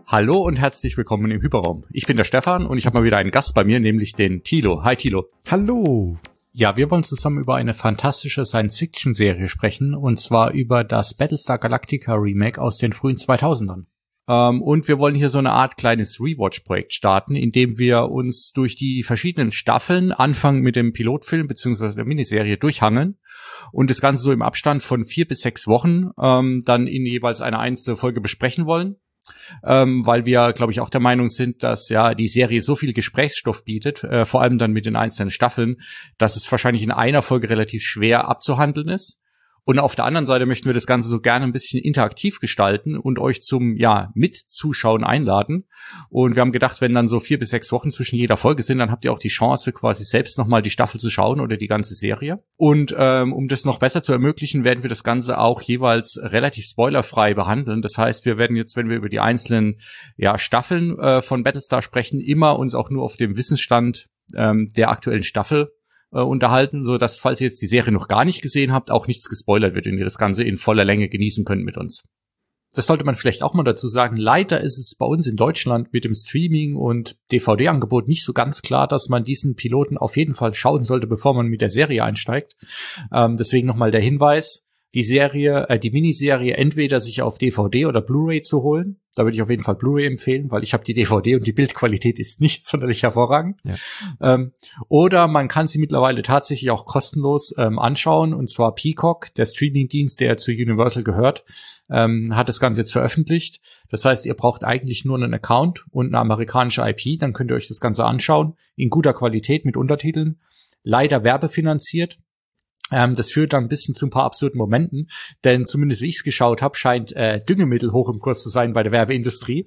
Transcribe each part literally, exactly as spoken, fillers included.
Hallo und herzlich willkommen im Hyperraum. Ich bin der Stefan und ich habe mal wieder einen Gast bei mir, nämlich den Thilo. Hi Thilo. Hallo. Ja, wir wollen zusammen über eine fantastische Science-Fiction-Serie sprechen, und zwar über das Battlestar Galactica Remake aus den frühen zweitausendern. Ähm, und wir wollen hier so eine Art kleines Rewatch-Projekt starten, in dem wir uns durch die verschiedenen Staffeln anfangen mit dem Pilotfilm bzw. der Miniserie durchhangeln und das Ganze so im Abstand von vier bis sechs Wochen ähm, dann in jeweils eine einzelne Folge besprechen wollen. Ähm, weil wir, glaube ich, auch der Meinung sind, dass ja die Serie so viel Gesprächsstoff bietet, äh, vor allem dann mit den einzelnen Staffeln, dass es wahrscheinlich in einer Folge relativ schwer abzuhandeln ist. Und auf der anderen Seite möchten wir das Ganze so gerne ein bisschen interaktiv gestalten und euch zum, ja, Mitzuschauen einladen. Und wir haben gedacht, wenn dann so vier bis sechs Wochen zwischen jeder Folge sind, dann habt ihr auch die Chance, quasi selbst nochmal die Staffel zu schauen oder die ganze Serie. Und ähm, um das noch besser zu ermöglichen, werden wir das Ganze auch jeweils relativ spoilerfrei behandeln. Das heißt, wir werden jetzt, wenn wir über die einzelnen, ja, Staffeln äh, von Battlestar sprechen, immer uns auch nur auf dem Wissensstand ähm, der aktuellen Staffel Äh, unterhalten, so dass, falls ihr jetzt die Serie noch gar nicht gesehen habt, auch nichts gespoilert wird und ihr das Ganze in voller Länge genießen könnt mit uns. Das sollte man vielleicht auch mal dazu sagen. Leider ist es bei uns in Deutschland mit dem Streaming- und D V D-Angebot nicht so ganz klar, dass man diesen Piloten auf jeden Fall schauen sollte, bevor man mit der Serie einsteigt. Ähm, deswegen nochmal der Hinweis, die Serie, äh, die Miniserie entweder sich auf D V D oder Blu-ray zu holen. Da würde ich auf jeden Fall Blu-ray empfehlen, weil ich habe die D V D und die Bildqualität ist nicht sonderlich hervorragend. Ja. Ähm, oder man kann sie mittlerweile tatsächlich auch kostenlos ähm, anschauen, und zwar Peacock, der Streamingdienst, der zu Universal gehört, ähm, hat das Ganze jetzt veröffentlicht. Das heißt, ihr braucht eigentlich nur einen Account und eine amerikanische I P, dann könnt ihr euch das Ganze anschauen, in guter Qualität mit Untertiteln, leider werbefinanziert. Ähm, das führt dann ein bisschen zu ein paar absurden Momenten, denn zumindest wie ich es geschaut habe, scheint äh, Düngemittel hoch im Kurs zu sein bei der Werbeindustrie.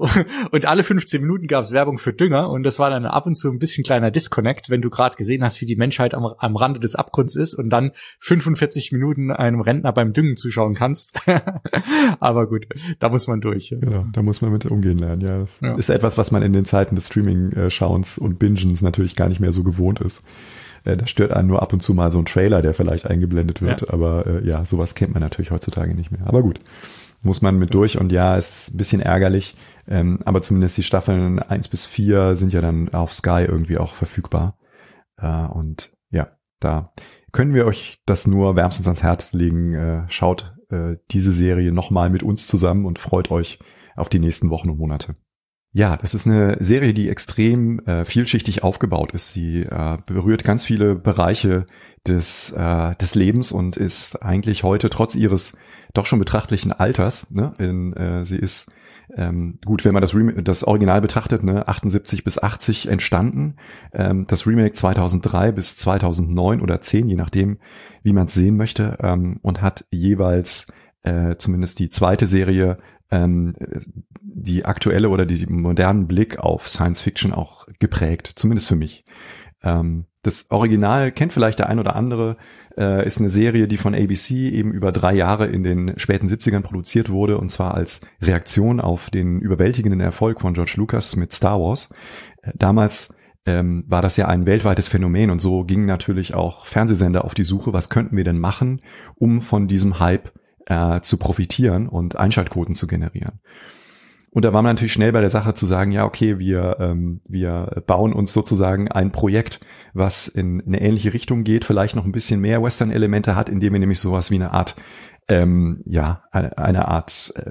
Und alle fünfzehn Minuten gab es Werbung für Dünger, und das war dann ab und zu ein bisschen kleiner Disconnect, wenn du gerade gesehen hast, wie die Menschheit am, am Rande des Abgrunds ist und dann fünfundvierzig Minuten einem Rentner beim Düngen zuschauen kannst. Aber gut, da muss man durch. Genau, da muss man mit umgehen lernen. Ja, das ja. ist etwas, was man in den Zeiten des Streaming-Schauens und Bingens natürlich gar nicht mehr so gewohnt ist. Da stört einen nur ab und zu mal so ein Trailer, der vielleicht eingeblendet wird, ja. aber äh, ja, sowas kennt man natürlich heutzutage nicht mehr. Aber gut, muss man mit durch, und ja, ist ein bisschen ärgerlich, ähm, aber zumindest die Staffeln eins bis vier sind ja dann auf Sky irgendwie auch verfügbar, äh, und ja, da können wir euch das nur wärmstens ans Herz legen. Äh, schaut äh, diese Serie nochmal mit uns zusammen und freut euch auf die nächsten Wochen und Monate. Ja, das ist eine Serie, die extrem äh, vielschichtig aufgebaut ist. Sie äh, berührt ganz viele Bereiche des äh, des Lebens und ist eigentlich heute trotz ihres doch schon betrachtlichen Alters, ne, in, äh, sie ist ähm, gut, wenn man das Remake, das Original betrachtet, ne, achtundsiebzig bis achtzig entstanden, ähm, das Remake zweitausenddrei bis zweitausendneun oder zehn, je nachdem, wie man es sehen möchte, ähm, und hat jeweils äh, zumindest die zweite Serie ähm, die aktuelle oder die modernen Blick auf Science Fiction auch geprägt, zumindest für mich. Ähm, das Original kennt vielleicht der ein oder andere, äh, ist eine Serie, die von A B C eben über drei Jahre in den späten siebzigern produziert wurde, und zwar als Reaktion auf den überwältigenden Erfolg von George Lucas mit Star Wars. Äh, damals ähm, war das ja ein weltweites Phänomen, und so gingen natürlich auch Fernsehsender auf die Suche, was könnten wir denn machen, um von diesem Hype äh, zu profitieren und Einschaltquoten zu generieren. Und da war man natürlich schnell bei der Sache zu sagen, ja, okay, wir ähm, wir bauen uns sozusagen ein Projekt, was in eine ähnliche Richtung geht, vielleicht noch ein bisschen mehr Western-Elemente hat, indem wir nämlich sowas wie eine Art, ähm, ja, eine, eine Art äh,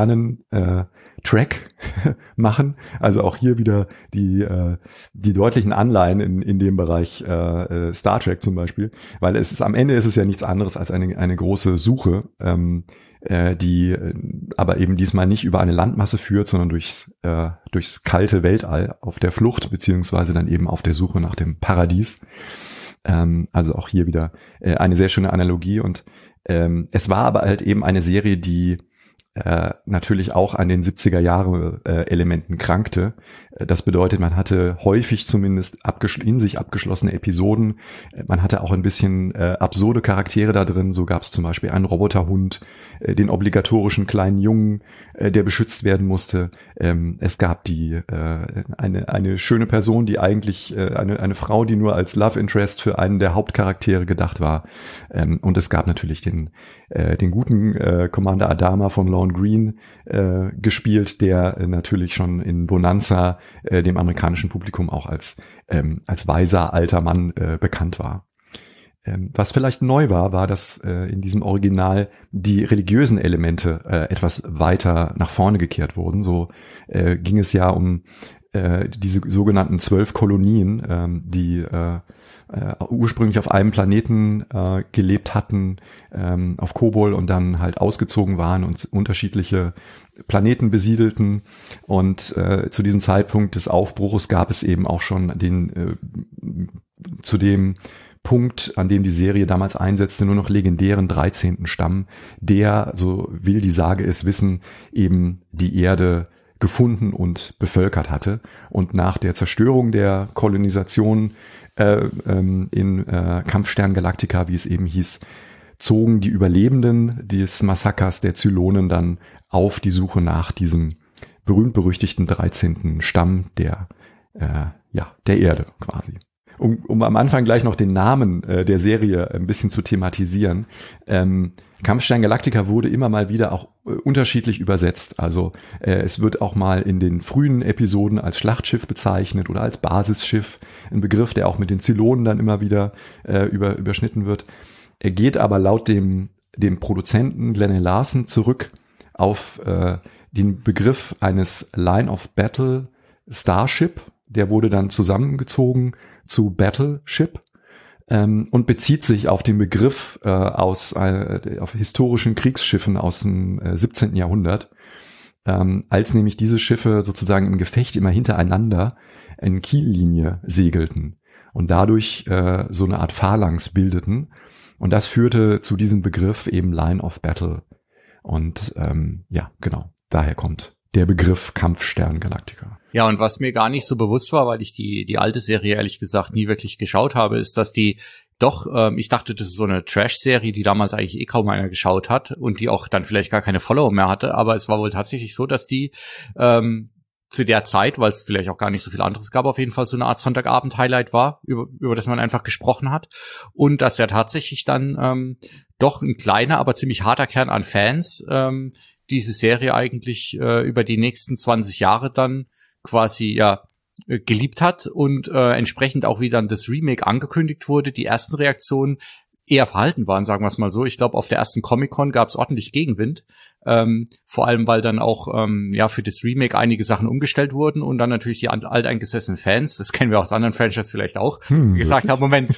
Sternen-Track äh, machen. Also auch hier wieder die äh, die deutlichen Anleihen in in dem Bereich äh, Star Trek zum Beispiel, weil es ist am Ende ist es ja nichts anderes als eine eine große Suche, ähm, die äh, aber eben diesmal nicht über eine Landmasse führt, sondern durchs, äh, durchs kalte Weltall auf der Flucht, beziehungsweise dann eben auf der Suche nach dem Paradies. Ähm, also auch hier wieder äh, eine sehr schöne Analogie, und ähm, es war aber halt eben eine Serie, die äh, natürlich auch an den siebziger Jahre äh, Elementen krankte. Das bedeutet, man hatte häufig zumindest abgeschl- in sich abgeschlossene Episoden. Man hatte auch ein bisschen äh, absurde Charaktere da drin. So gab es zum Beispiel einen Roboterhund, äh, den obligatorischen kleinen Jungen, äh, der beschützt werden musste. Ähm, es gab die äh, eine eine schöne Person, die eigentlich äh, eine eine Frau, die nur als Love Interest für einen der Hauptcharaktere gedacht war. Ähm, und es gab natürlich den äh, den guten äh, Commander Adama von Lone Draymond Green äh, gespielt, der äh, natürlich schon in Bonanza äh, dem amerikanischen Publikum auch als ähm, als weiser alter Mann äh, bekannt war. Ähm, was vielleicht neu war, war, dass äh, in diesem Original die religiösen Elemente äh, etwas weiter nach vorne gekehrt wurden. So äh, ging es ja um äh, diese sogenannten zwölf Kolonien, ähm, die äh, äh, ursprünglich auf einem Planeten äh, gelebt hatten, ähm, auf Kobol, und dann halt ausgezogen waren und unterschiedliche Planeten besiedelten. Und äh, zu diesem Zeitpunkt des Aufbruchs gab es eben auch schon den äh, zu dem Punkt, an dem die Serie damals einsetzte, nur noch legendären dreizehnten Stamm, der, so will die Sage es wissen, eben die Erde gefunden und bevölkert hatte. Und nach der Zerstörung der Kolonisation äh, ähm, in äh, Kampfstern Galactica, wie es eben hieß, zogen die Überlebenden des Massakers der Zylonen dann auf die Suche nach diesem berühmt-berüchtigten dreizehnten Stamm der, äh, ja, der Erde quasi. Um, um am Anfang gleich noch den Namen äh, der Serie ein bisschen zu thematisieren. Ähm, Kampfstern Galactica wurde immer mal wieder auch äh, unterschiedlich übersetzt. Also äh, es wird auch mal in den frühen Episoden als Schlachtschiff bezeichnet oder als Basisschiff. Ein Begriff, der auch mit den Zylonen dann immer wieder äh, über, überschnitten wird. Er geht aber laut dem, dem Produzenten Glenn Larson zurück auf äh, den Begriff eines Line of Battle Starship. Der wurde dann zusammengezogen zu Battleship ähm, und bezieht sich auf den Begriff äh, aus äh, auf historischen Kriegsschiffen aus dem äh, siebzehnten Jahrhundert, ähm, als nämlich diese Schiffe sozusagen im Gefecht immer hintereinander in Kiellinie segelten und dadurch äh, so eine Art Phalanx bildeten, und das führte zu diesem Begriff eben Line of Battle. Und ähm, ja, genau, daher kommt der Begriff Kampfstern Galactica. Ja, und was mir gar nicht so bewusst war, weil ich die die alte Serie ehrlich gesagt nie wirklich geschaut habe, ist, dass die doch, ähm, ich dachte, das ist so eine Trash-Serie, die damals eigentlich eh kaum einer geschaut hat und die auch dann vielleicht gar keine Follower mehr hatte, aber es war wohl tatsächlich so, dass die ähm, zu der Zeit, weil es vielleicht auch gar nicht so viel anderes gab, auf jeden Fall so eine Art Sonntagabend-Highlight war, über, über das man einfach gesprochen hat, und dass ja tatsächlich dann ähm, doch ein kleiner, aber ziemlich harter Kern an Fans ähm, diese Serie eigentlich äh, über die nächsten zwanzig Jahre dann quasi ja geliebt hat, und äh, entsprechend auch, wie dann das Remake angekündigt wurde, die ersten Reaktionen eher verhalten waren, sagen wir es mal so. Ich glaube, auf der ersten Comic-Con gab es ordentlich Gegenwind, ähm, vor allem, weil dann auch ähm, ja für das Remake einige Sachen umgestellt wurden und dann natürlich die alteingesessenen Fans, das kennen wir aus anderen Franchises vielleicht auch, hm, gesagt haben, Moment,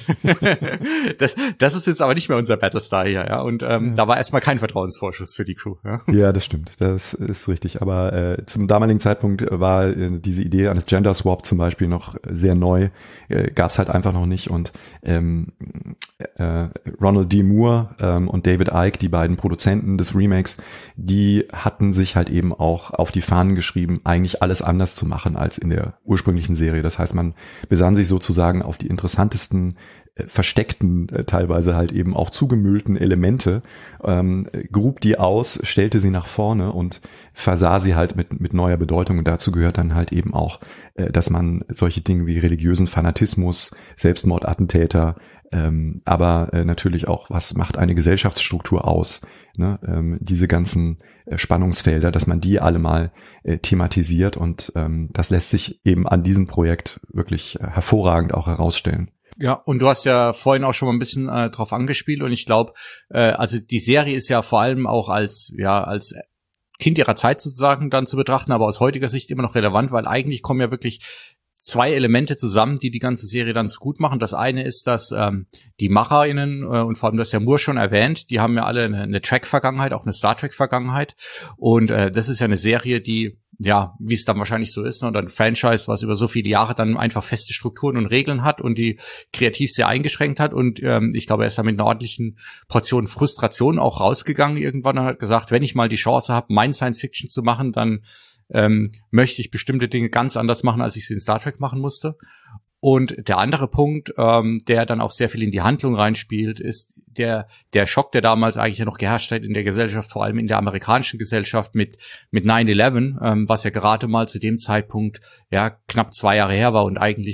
das, das ist jetzt aber nicht mehr unser Battlestar hier, ja, und ähm, ja. Da war erstmal kein Vertrauensvorschuss für die Crew. Ja, ja, das stimmt, das ist richtig, aber äh, zum damaligen Zeitpunkt war äh, diese Idee eines Gender Swap zum Beispiel noch sehr neu, äh, gab es halt einfach noch nicht, und ähm, äh, Ronald D. Moore ähm, und David Icke, die beiden Produzenten des Remakes, die hatten sich halt eben auch auf die Fahnen geschrieben, eigentlich alles anders zu machen als in der ursprünglichen Serie. Das heißt, man besann sich sozusagen auf die interessantesten, äh, versteckten, äh, teilweise halt eben auch zugemüllten Elemente, ähm, grub die aus, stellte sie nach vorne und versah sie halt mit, mit neuer Bedeutung. Und dazu gehört dann halt eben auch, äh, dass man solche Dinge wie religiösen Fanatismus, Selbstmordattentäter, Ähm, aber äh, natürlich auch, was macht eine Gesellschaftsstruktur aus, ne? Ähm, diese ganzen äh, Spannungsfelder, dass man die alle mal äh, thematisiert, und ähm, das lässt sich eben an diesem Projekt wirklich äh, hervorragend auch herausstellen. Ja, und du hast ja vorhin auch schon mal ein bisschen äh, drauf angespielt, und ich glaube, äh, also die Serie ist ja vor allem auch als ja als Kind ihrer Zeit sozusagen dann zu betrachten, aber aus heutiger Sicht immer noch relevant, weil eigentlich kommen ja wirklich zwei Elemente zusammen, die die ganze Serie dann so gut machen. Das eine ist, dass ähm, die MacherInnen, äh, und vor allem, das ja Moore schon erwähnt, die haben ja alle eine, eine Trek-Vergangenheit, auch eine Star Trek-Vergangenheit. Und äh, das ist ja eine Serie, die, ja, wie es dann wahrscheinlich so ist, ne, oder ein Franchise, was über so viele Jahre dann einfach feste Strukturen und Regeln hat und die kreativ sehr eingeschränkt hat. Und ähm, ich glaube, er ist da mit einer ordentlichen Portion Frustration auch rausgegangen irgendwann und hat gesagt, wenn ich mal die Chance habe, mein Science-Fiction zu machen, dann Ähm, möchte ich bestimmte Dinge ganz anders machen, als ich sie in Star Trek machen musste. Und der andere Punkt, ähm, der dann auch sehr viel in die Handlung reinspielt, ist der der Schock, der damals eigentlich ja noch geherrscht hat in der Gesellschaft, vor allem in der amerikanischen Gesellschaft mit mit nine eleven, ähm, was ja gerade mal zu dem Zeitpunkt ja knapp zwei Jahre her war und eigentlich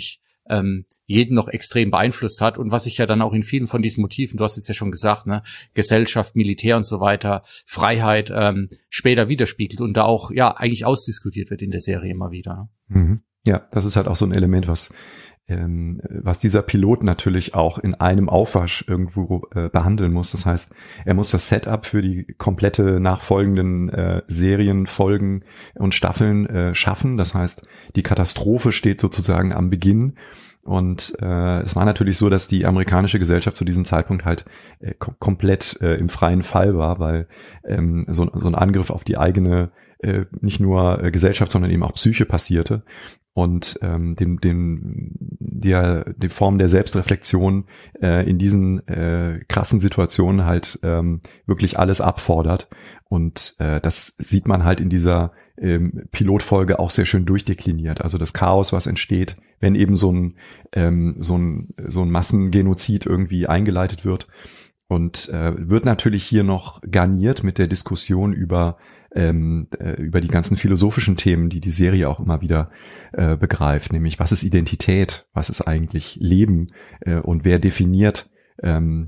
ähm, jeden noch extrem beeinflusst hat und was sich ja dann auch in vielen von diesen Motiven, du hast jetzt ja schon gesagt, ne, Gesellschaft, Militär und so weiter, Freiheit ähm, später widerspiegelt und da auch ja eigentlich ausdiskutiert wird in der Serie immer wieder. Mhm. Ja, das ist halt auch so ein Element, was ähm, was dieser Pilot natürlich auch in einem Aufwasch irgendwo äh, behandeln muss. Das heißt, er muss das Setup für die komplette nachfolgenden äh, Serien, Folgen und Staffeln äh, schaffen. Das heißt, die Katastrophe steht sozusagen am Beginn. Und äh, es war natürlich so, dass die amerikanische Gesellschaft zu diesem Zeitpunkt halt äh, kom- komplett äh, im freien Fall war, weil ähm, so, so ein Angriff auf die eigene äh, nicht nur äh, Gesellschaft, sondern eben auch Psyche passierte. Und ähm, dem, dem, der, die Form der Selbstreflexion äh, in diesen äh, krassen Situationen halt ähm, wirklich alles abfordert. Und äh, das sieht man halt in dieser ähm, Pilotfolge auch sehr schön durchdekliniert. Also das Chaos, was entsteht, wenn eben so ein ähm, so ein so ein Massengenozid irgendwie eingeleitet wird. Und äh, wird natürlich hier noch garniert mit der Diskussion über ähm, äh, über die ganzen philosophischen Themen, die die Serie auch immer wieder äh, begreift, nämlich was ist Identität, was ist eigentlich Leben äh, und wer definiert, ähm,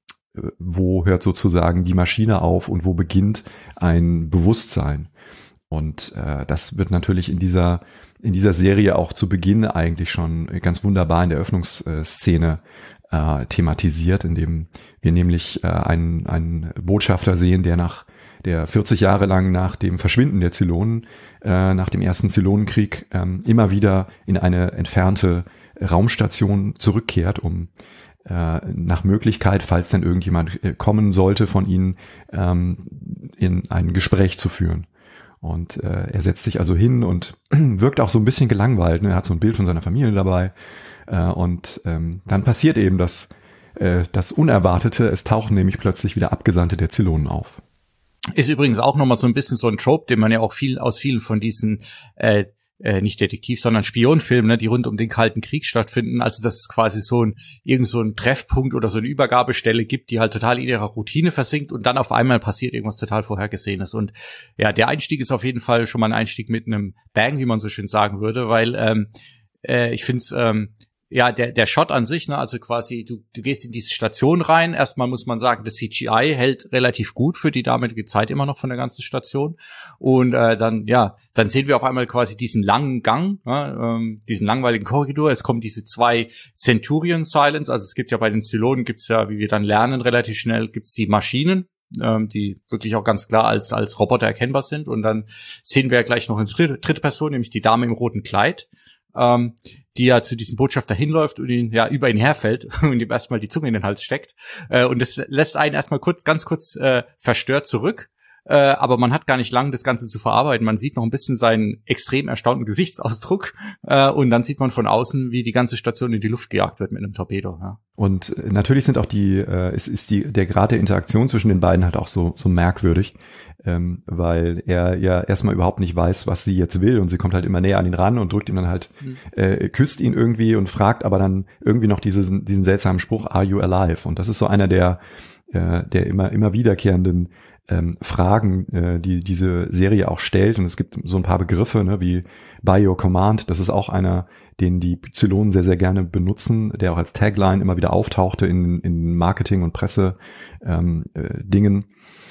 wo hört sozusagen die Maschine auf und wo beginnt ein Bewusstsein. Und äh, das wird natürlich in dieser in dieser Serie auch zu Beginn eigentlich schon ganz wunderbar in der Öffnungsszene äh, thematisiert, indem wir nämlich äh, einen, einen Botschafter sehen, der nach der vierzig Jahre lang nach dem Verschwinden der Zylonen, äh, nach dem ersten Zylonenkrieg, ähm, immer wieder in eine entfernte Raumstation zurückkehrt, um äh, nach Möglichkeit, falls dann irgendjemand äh, kommen sollte von ihnen, ähm, in ein Gespräch zu führen. Und äh, er setzt sich also hin und wirkt auch so ein bisschen gelangweilt. Ne? Er hat so ein Bild von seiner Familie dabei. Äh, und ähm, dann passiert eben das, äh, das Unerwartete. Es tauchen nämlich plötzlich wieder Abgesandte der Zylonen auf. Ist übrigens auch nochmal so ein bisschen so ein Trope, den man ja auch viel aus vielen von diesen äh, äh, nicht Detektiv, sondern Spionfilmen, ne, die rund um den Kalten Krieg stattfinden. Also dass es quasi so ein irgend so ein Treffpunkt oder so eine Übergabestelle gibt, die halt total in ihrer Routine versinkt und dann auf einmal passiert irgendwas total Vorhergesehenes. Und ja, der Einstieg ist auf jeden Fall schon mal ein Einstieg mit einem Bang, wie man so schön sagen würde, weil ähm, äh, ich finde es ähm, ja, der der Shot an sich, ne, also quasi du du gehst in diese Station rein. Erstmal muss man sagen, das C G I hält relativ gut für die damalige Zeit immer noch von der ganzen Station. Und äh, dann ja, dann sehen wir auf einmal quasi diesen langen Gang, ne, ähm, diesen langweiligen Korridor. Es kommen diese zwei Centurion Silence, also es gibt ja bei den Zylonen gibt's ja, wie wir dann lernen, relativ schnell gibt's die Maschinen, ähm, die wirklich auch ganz klar als als Roboter erkennbar sind. Und dann sehen wir ja gleich noch eine dritte, dritte Person, nämlich die Dame im roten Kleid, ähm, die ja zu diesem Botschafter hinläuft und ihn ja über ihn herfällt und ihm erstmal die Zunge in den Hals steckt. Äh, und das lässt einen erstmal kurz, ganz kurz äh, verstört zurück. Äh, aber man hat gar nicht lang, das Ganze zu verarbeiten. Man sieht noch ein bisschen seinen extrem erstaunten Gesichtsausdruck äh, und dann sieht man von außen, wie die ganze Station in die Luft gejagt wird mit einem Torpedo. Ja. Und äh, natürlich sind auch die, äh, es ist die der Grad der Interaktion zwischen den beiden halt auch so so merkwürdig, ähm, weil er ja erstmal überhaupt nicht weiß, was sie jetzt will und sie kommt halt immer näher an ihn ran und drückt ihm dann halt, mhm. äh, küsst ihn irgendwie und fragt aber dann irgendwie noch diesen diesen seltsamen Spruch, "Are you alive?" Und das ist so einer der äh, der immer immer wiederkehrenden Ähm, Fragen, äh, die diese Serie auch stellt. Und es gibt so ein paar Begriffe, ne, wie By Your Command. Das ist auch einer, den die Zylonen sehr, sehr gerne benutzen, der auch als Tagline immer wieder auftauchte in, in Marketing- und Presse ähm, äh, Dingen.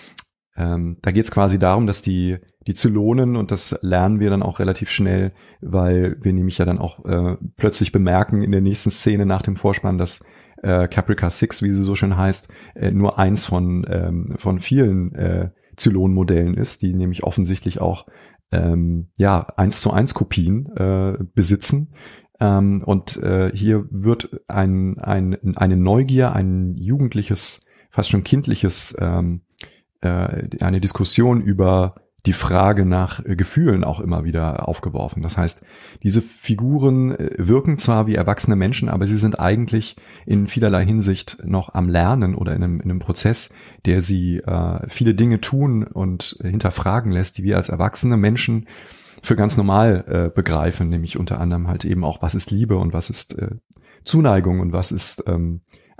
Ähm, da geht es quasi darum, dass die die Zylonen, und das lernen wir dann auch relativ schnell, weil wir nämlich ja dann auch äh, plötzlich bemerken in der nächsten Szene nach dem Vorspann, dass äh, Caprica sechs, wie sie so schön heißt, äh, nur eins von ähm, von vielen äh, Zylon-Modellen ist, die nämlich offensichtlich auch ähm, ja eins zu eins Kopien äh, besitzen. Ähm, und äh, hier wird ein, ein eine Neugier, ein jugendliches, fast schon kindliches, ähm, äh, eine Diskussion über die Frage nach äh, Gefühlen auch immer wieder aufgeworfen. Das heißt, diese Figuren äh, wirken zwar wie erwachsene Menschen, aber sie sind eigentlich in vielerlei Hinsicht noch am Lernen oder in einem, in einem Prozess, der sie äh, viele Dinge tun und äh, hinterfragen lässt, die wir als erwachsene Menschen für ganz normal äh, begreifen, nämlich unter anderem halt eben auch, was ist Liebe und was ist äh, Zuneigung und was ist ähm,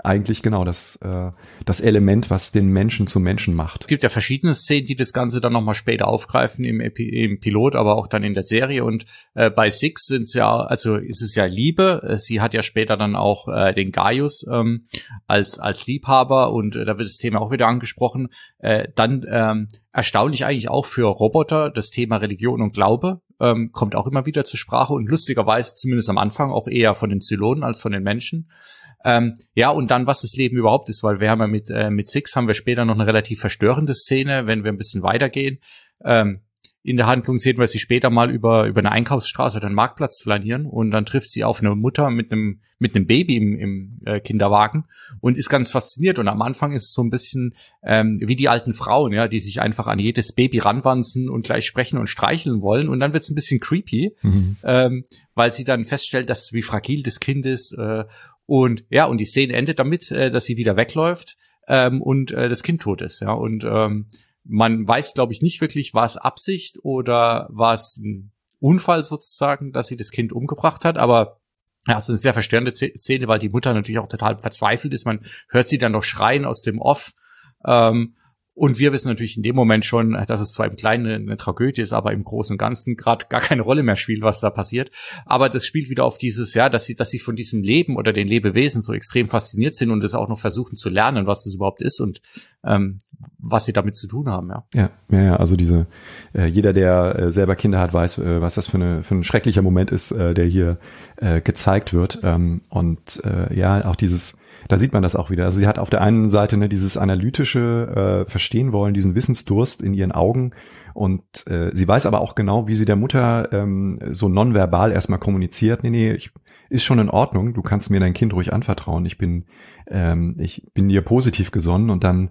eigentlich genau das äh, das Element, was den Menschen zum Menschen macht. Es gibt ja verschiedene Szenen, die das Ganze dann nochmal später aufgreifen im, Epi- im Pilot, aber auch dann in der Serie. Und äh, bei Six sind es ja, also ist es ja Liebe. Sie hat ja später dann auch äh, den Gaius ähm, als als Liebhaber und äh, da wird das Thema auch wieder angesprochen. Äh, dann ähm, erstaunlich eigentlich auch für Roboter das Thema Religion und Glaube. Ähm, kommt auch immer wieder zur Sprache und lustigerweise zumindest am Anfang auch eher von den Zylonen als von den Menschen. Ähm, ja, und dann, was das Leben überhaupt ist, weil wir haben ja mit, äh, mit Six haben wir später noch eine relativ verstörende Szene, wenn wir ein bisschen weitergehen. Ähm, in der Handlung sehen wir sie später mal über, über eine Einkaufsstraße oder einen Marktplatz flanieren und dann trifft sie auf eine Mutter mit einem, mit einem Baby im, im äh, Kinderwagen und ist ganz fasziniert. Und am Anfang ist es so ein bisschen ähm, wie die alten Frauen, ja, die sich einfach an jedes Baby ranwanzen und gleich sprechen und streicheln wollen. Und dann wird es ein bisschen creepy, mhm. ähm, weil sie dann feststellt, dass wie fragil das Kind ist. Äh, und ja, und die Szene endet damit, äh, dass sie wieder wegläuft ähm, und äh, das Kind tot ist. Ja, und ähm, man weiß, glaube ich, nicht wirklich, war es Absicht oder war es ein Unfall sozusagen, dass sie das Kind umgebracht hat, aber ja, es ist eine sehr verstörende Szene, weil die Mutter natürlich auch total verzweifelt ist. Man hört sie dann noch schreien aus dem Off. Ähm, und wir wissen natürlich in dem Moment schon, dass es zwar im Kleinen eine, eine Tragödie ist, aber im Großen und Ganzen gerade gar keine Rolle mehr spielt, was da passiert. Aber das spielt wieder auf dieses, ja, dass sie, dass sie von diesem Leben oder den Lebewesen so extrem fasziniert sind und es auch noch versuchen zu lernen, was das überhaupt ist und ähm, was sie damit zu tun haben, ja. Ja, ja, ja, also diese, äh, jeder, der äh, selber Kinder hat, weiß, äh, was das für, eine, für ein schrecklicher Moment ist, äh, der hier äh, gezeigt wird. Ähm, und äh, ja, auch dieses, da sieht man das auch wieder. Also sie hat auf der einen Seite ne, dieses analytische äh, Verstehen wollen, diesen Wissensdurst in ihren Augen und äh, sie weiß aber auch genau, wie sie der Mutter ähm, so nonverbal erstmal kommuniziert. Nee, nee, ich, ist schon in Ordnung, du kannst mir dein Kind ruhig anvertrauen. Ich bin ähm, ich bin dir positiv gesonnen und dann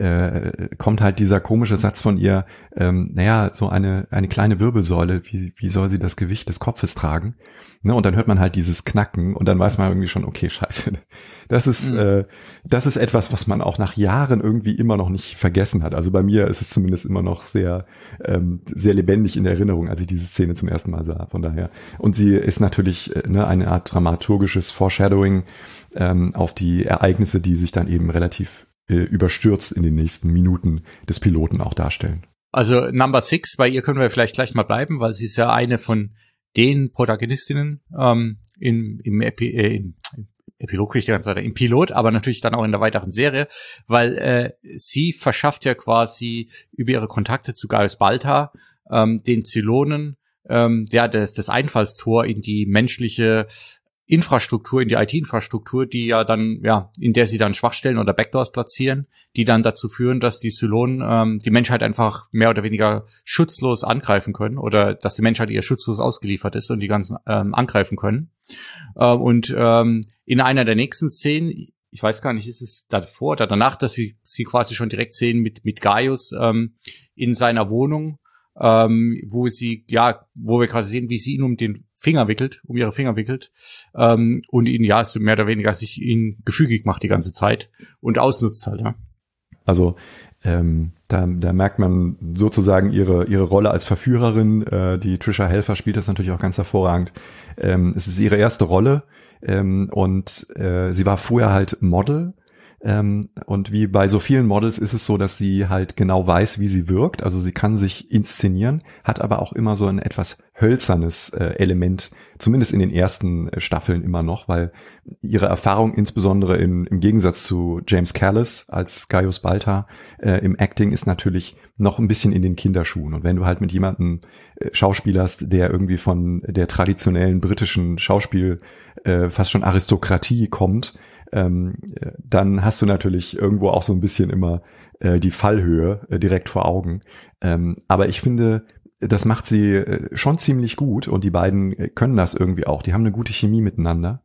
äh, kommt halt dieser komische Satz von ihr, ähm, naja, so eine eine kleine Wirbelsäule, wie wie soll sie das Gewicht des Kopfes tragen? Ne, und dann hört man halt dieses Knacken und dann weiß man irgendwie schon, okay, scheiße, das ist mhm. äh, das ist etwas, was man auch nach Jahren irgendwie immer noch nicht vergessen hat. Also bei mir ist es zumindest immer noch sehr ähm, sehr lebendig in der Erinnerung, als ich diese Szene zum ersten Mal sah. Von daher und sie ist natürlich äh, ne, eine Art dramaturgisches Foreshadowing ähm, auf die Ereignisse, die sich dann eben relativ äh, überstürzt in den nächsten Minuten des Piloten auch darstellen. Also Number Six, bei ihr können wir vielleicht gleich mal bleiben, weil sie ist ja eine von den Protagonistinnen ähm, in, im, Epi, äh, im Epilog, ich ganz sagen, im Pilot, aber natürlich dann auch in der weiteren Serie, weil äh, sie verschafft ja quasi über ihre Kontakte zu Gaius Baltar ähm, den Zylonen ähm, ja das, das Einfallstor in die menschliche Infrastruktur, in die I T-Infrastruktur, die ja dann, ja, in der sie dann Schwachstellen oder Backdoors platzieren, die dann dazu führen, dass die Zylonen ähm, die Menschheit einfach mehr oder weniger schutzlos angreifen können oder dass die Menschheit ihr schutzlos ausgeliefert ist und die ganzen ähm, angreifen können. Ähm, und ähm, in einer der nächsten Szenen, ich weiß gar nicht, ist es davor oder danach, dass wir sie quasi schon direkt sehen mit mit Gaius ähm, in seiner Wohnung, ähm, wo sie, ja, wo wir quasi sehen, wie sie ihn um den Finger wickelt, um ihre Finger wickelt ähm, und ihn, ja, so mehr oder weniger sich ihn gefügig macht die ganze Zeit und ausnutzt halt, ja. Also ähm, da, da merkt man sozusagen ihre ihre Rolle als Verführerin. Äh, die Trisha Helfer spielt das natürlich auch ganz hervorragend. Ähm, es ist ihre erste Rolle ähm, und äh, sie war vorher halt Model. Ähm, und wie bei so vielen Models ist es so, dass sie halt genau weiß, wie sie wirkt. Also sie kann sich inszenieren, hat aber auch immer so ein etwas hölzernes äh, Element, zumindest in den ersten äh, Staffeln immer noch, weil ihre Erfahrung insbesondere im, im Gegensatz zu James Callis als Gaius Baltar äh, im Acting ist natürlich noch ein bisschen in den Kinderschuhen. Und wenn du halt mit jemandem äh, schauspielerst, der irgendwie von der traditionellen britischen Schauspiel äh, fast schon Aristokratie kommt, Ähm, dann hast du natürlich irgendwo auch so ein bisschen immer äh, die Fallhöhe äh, direkt vor Augen. Ähm, aber ich finde, das macht sie äh, schon ziemlich gut und die beiden äh, können das irgendwie auch. Die haben eine gute Chemie miteinander.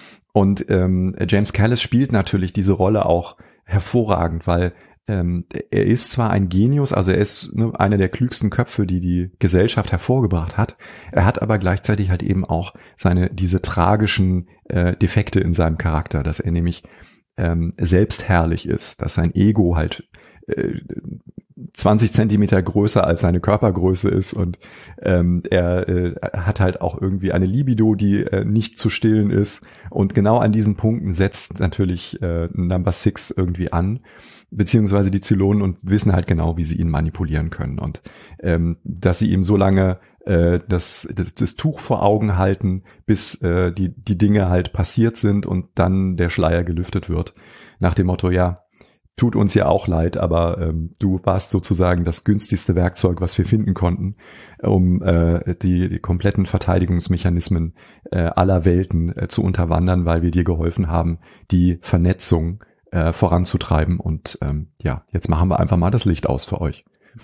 Und ähm, James Callis spielt natürlich diese Rolle auch hervorragend, weil ähm, er ist zwar ein Genius, also er ist ne, einer der klügsten Köpfe, die die Gesellschaft hervorgebracht hat. Er hat aber gleichzeitig halt eben auch seine diese tragischen äh, Defekte in seinem Charakter, dass er nämlich ähm, selbstherrlich ist, dass sein Ego halt äh, zwanzig Zentimeter größer als seine Körpergröße ist und ähm, er äh, hat halt auch irgendwie eine Libido, die äh, nicht zu stillen ist und genau an diesen Punkten setzt natürlich äh, Number Six irgendwie an, beziehungsweise die Zylonen und wissen halt genau, wie sie ihn manipulieren können und ähm, dass sie ihm so lange äh, das, das, das Tuch vor Augen halten, bis äh, die, die Dinge halt passiert sind und dann der Schleier gelüftet wird, nach dem Motto, ja, tut uns ja auch leid, aber ähm, du warst sozusagen das günstigste Werkzeug, was wir finden konnten, um äh, die, die kompletten Verteidigungsmechanismen äh, aller Welten äh, zu unterwandern, weil wir dir geholfen haben, die Vernetzung äh, voranzutreiben. Und ähm, ja, jetzt machen wir einfach mal das Licht aus für euch.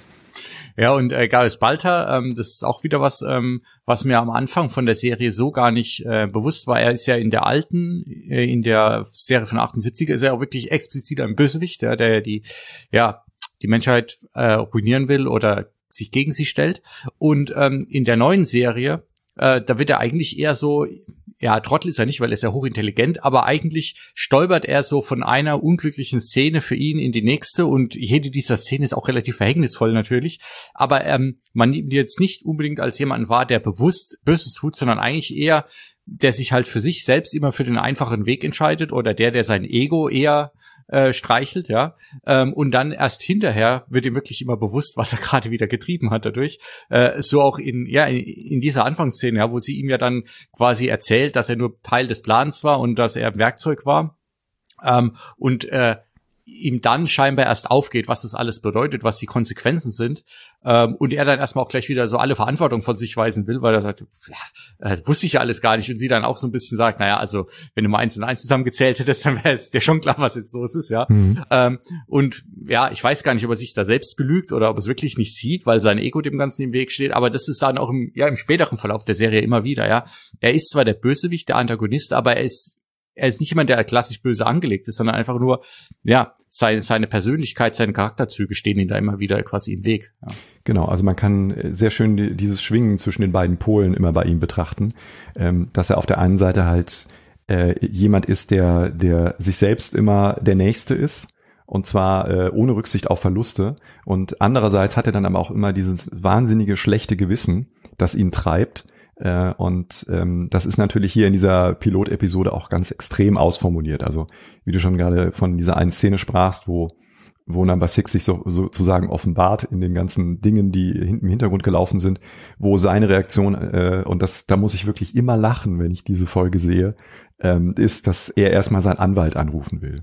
Ja, und äh, Gareth Baltar, ähm, das ist auch wieder was, ähm, was mir am Anfang von der Serie so gar nicht äh, bewusst war. Er ist ja in der alten, äh, in der Serie von achtundsiebziger, ist er auch wirklich explizit ein Bösewicht, der, der die, ja, die Menschheit äh, ruinieren will oder sich gegen sie stellt. Und ähm, in der neuen Serie, äh, da wird er eigentlich eher so, ja, Trottel ist er nicht, weil er ist ja hochintelligent, aber eigentlich stolpert er so von einer unglücklichen Szene für ihn in die nächste und jede dieser Szenen ist auch relativ verhängnisvoll natürlich, aber ähm, man nimmt ihn jetzt nicht unbedingt als jemanden wahr, der bewusst Böses tut, sondern eigentlich eher, der sich halt für sich selbst immer für den einfachen Weg entscheidet oder der, der sein Ego eher äh, streichelt, ja, ähm, und dann erst hinterher wird ihm wirklich immer bewusst, was er gerade wieder getrieben hat dadurch, äh, so auch in, ja, in, in dieser Anfangsszene, ja, wo sie ihm ja dann quasi erzählt, dass er nur Teil des Plans war und dass er Werkzeug war, ähm, und äh, ihm dann scheinbar erst aufgeht, was das alles bedeutet, was die Konsequenzen sind, ähm, und er dann erstmal auch gleich wieder so alle Verantwortung von sich weisen will, weil er sagt, ja, äh, wusste ich ja alles gar nicht, und sie dann auch so ein bisschen sagt, naja, also wenn du mal eins und eins zusammengezählt hättest, dann wäre es dir schon klar, was jetzt los ist, ja. Mhm. Ähm, und ja, ich weiß gar nicht, ob er sich da selbst belügt oder ob er es wirklich nicht sieht, weil sein Ego dem Ganzen im Weg steht, aber das ist dann auch im, ja, im späteren Verlauf der Serie immer wieder, ja. Er ist zwar der Bösewicht, der Antagonist, aber er ist Er ist nicht jemand, der klassisch böse angelegt ist, sondern einfach nur, ja, seine, seine Persönlichkeit, seine Charakterzüge stehen ihm da immer wieder quasi im Weg. Ja. Genau, also man kann sehr schön die, dieses Schwingen zwischen den beiden Polen immer bei ihm betrachten, ähm, dass er auf der einen Seite halt äh, jemand ist, der, der sich selbst immer der Nächste ist. Und zwar äh, ohne Rücksicht auf Verluste. Und andererseits hat er dann aber auch immer dieses wahnsinnige schlechte Gewissen, das ihn treibt. Äh, und ähm, das ist natürlich hier in dieser Pilotepisode auch ganz extrem ausformuliert. Also wie du schon gerade von dieser einen Szene sprachst, wo wo Number Six sich so, sozusagen offenbart in den ganzen Dingen, die hinten im Hintergrund gelaufen sind, wo seine Reaktion, äh, und das da muss ich wirklich immer lachen, wenn ich diese Folge sehe, ähm, ist, dass er erstmal seinen Anwalt anrufen will.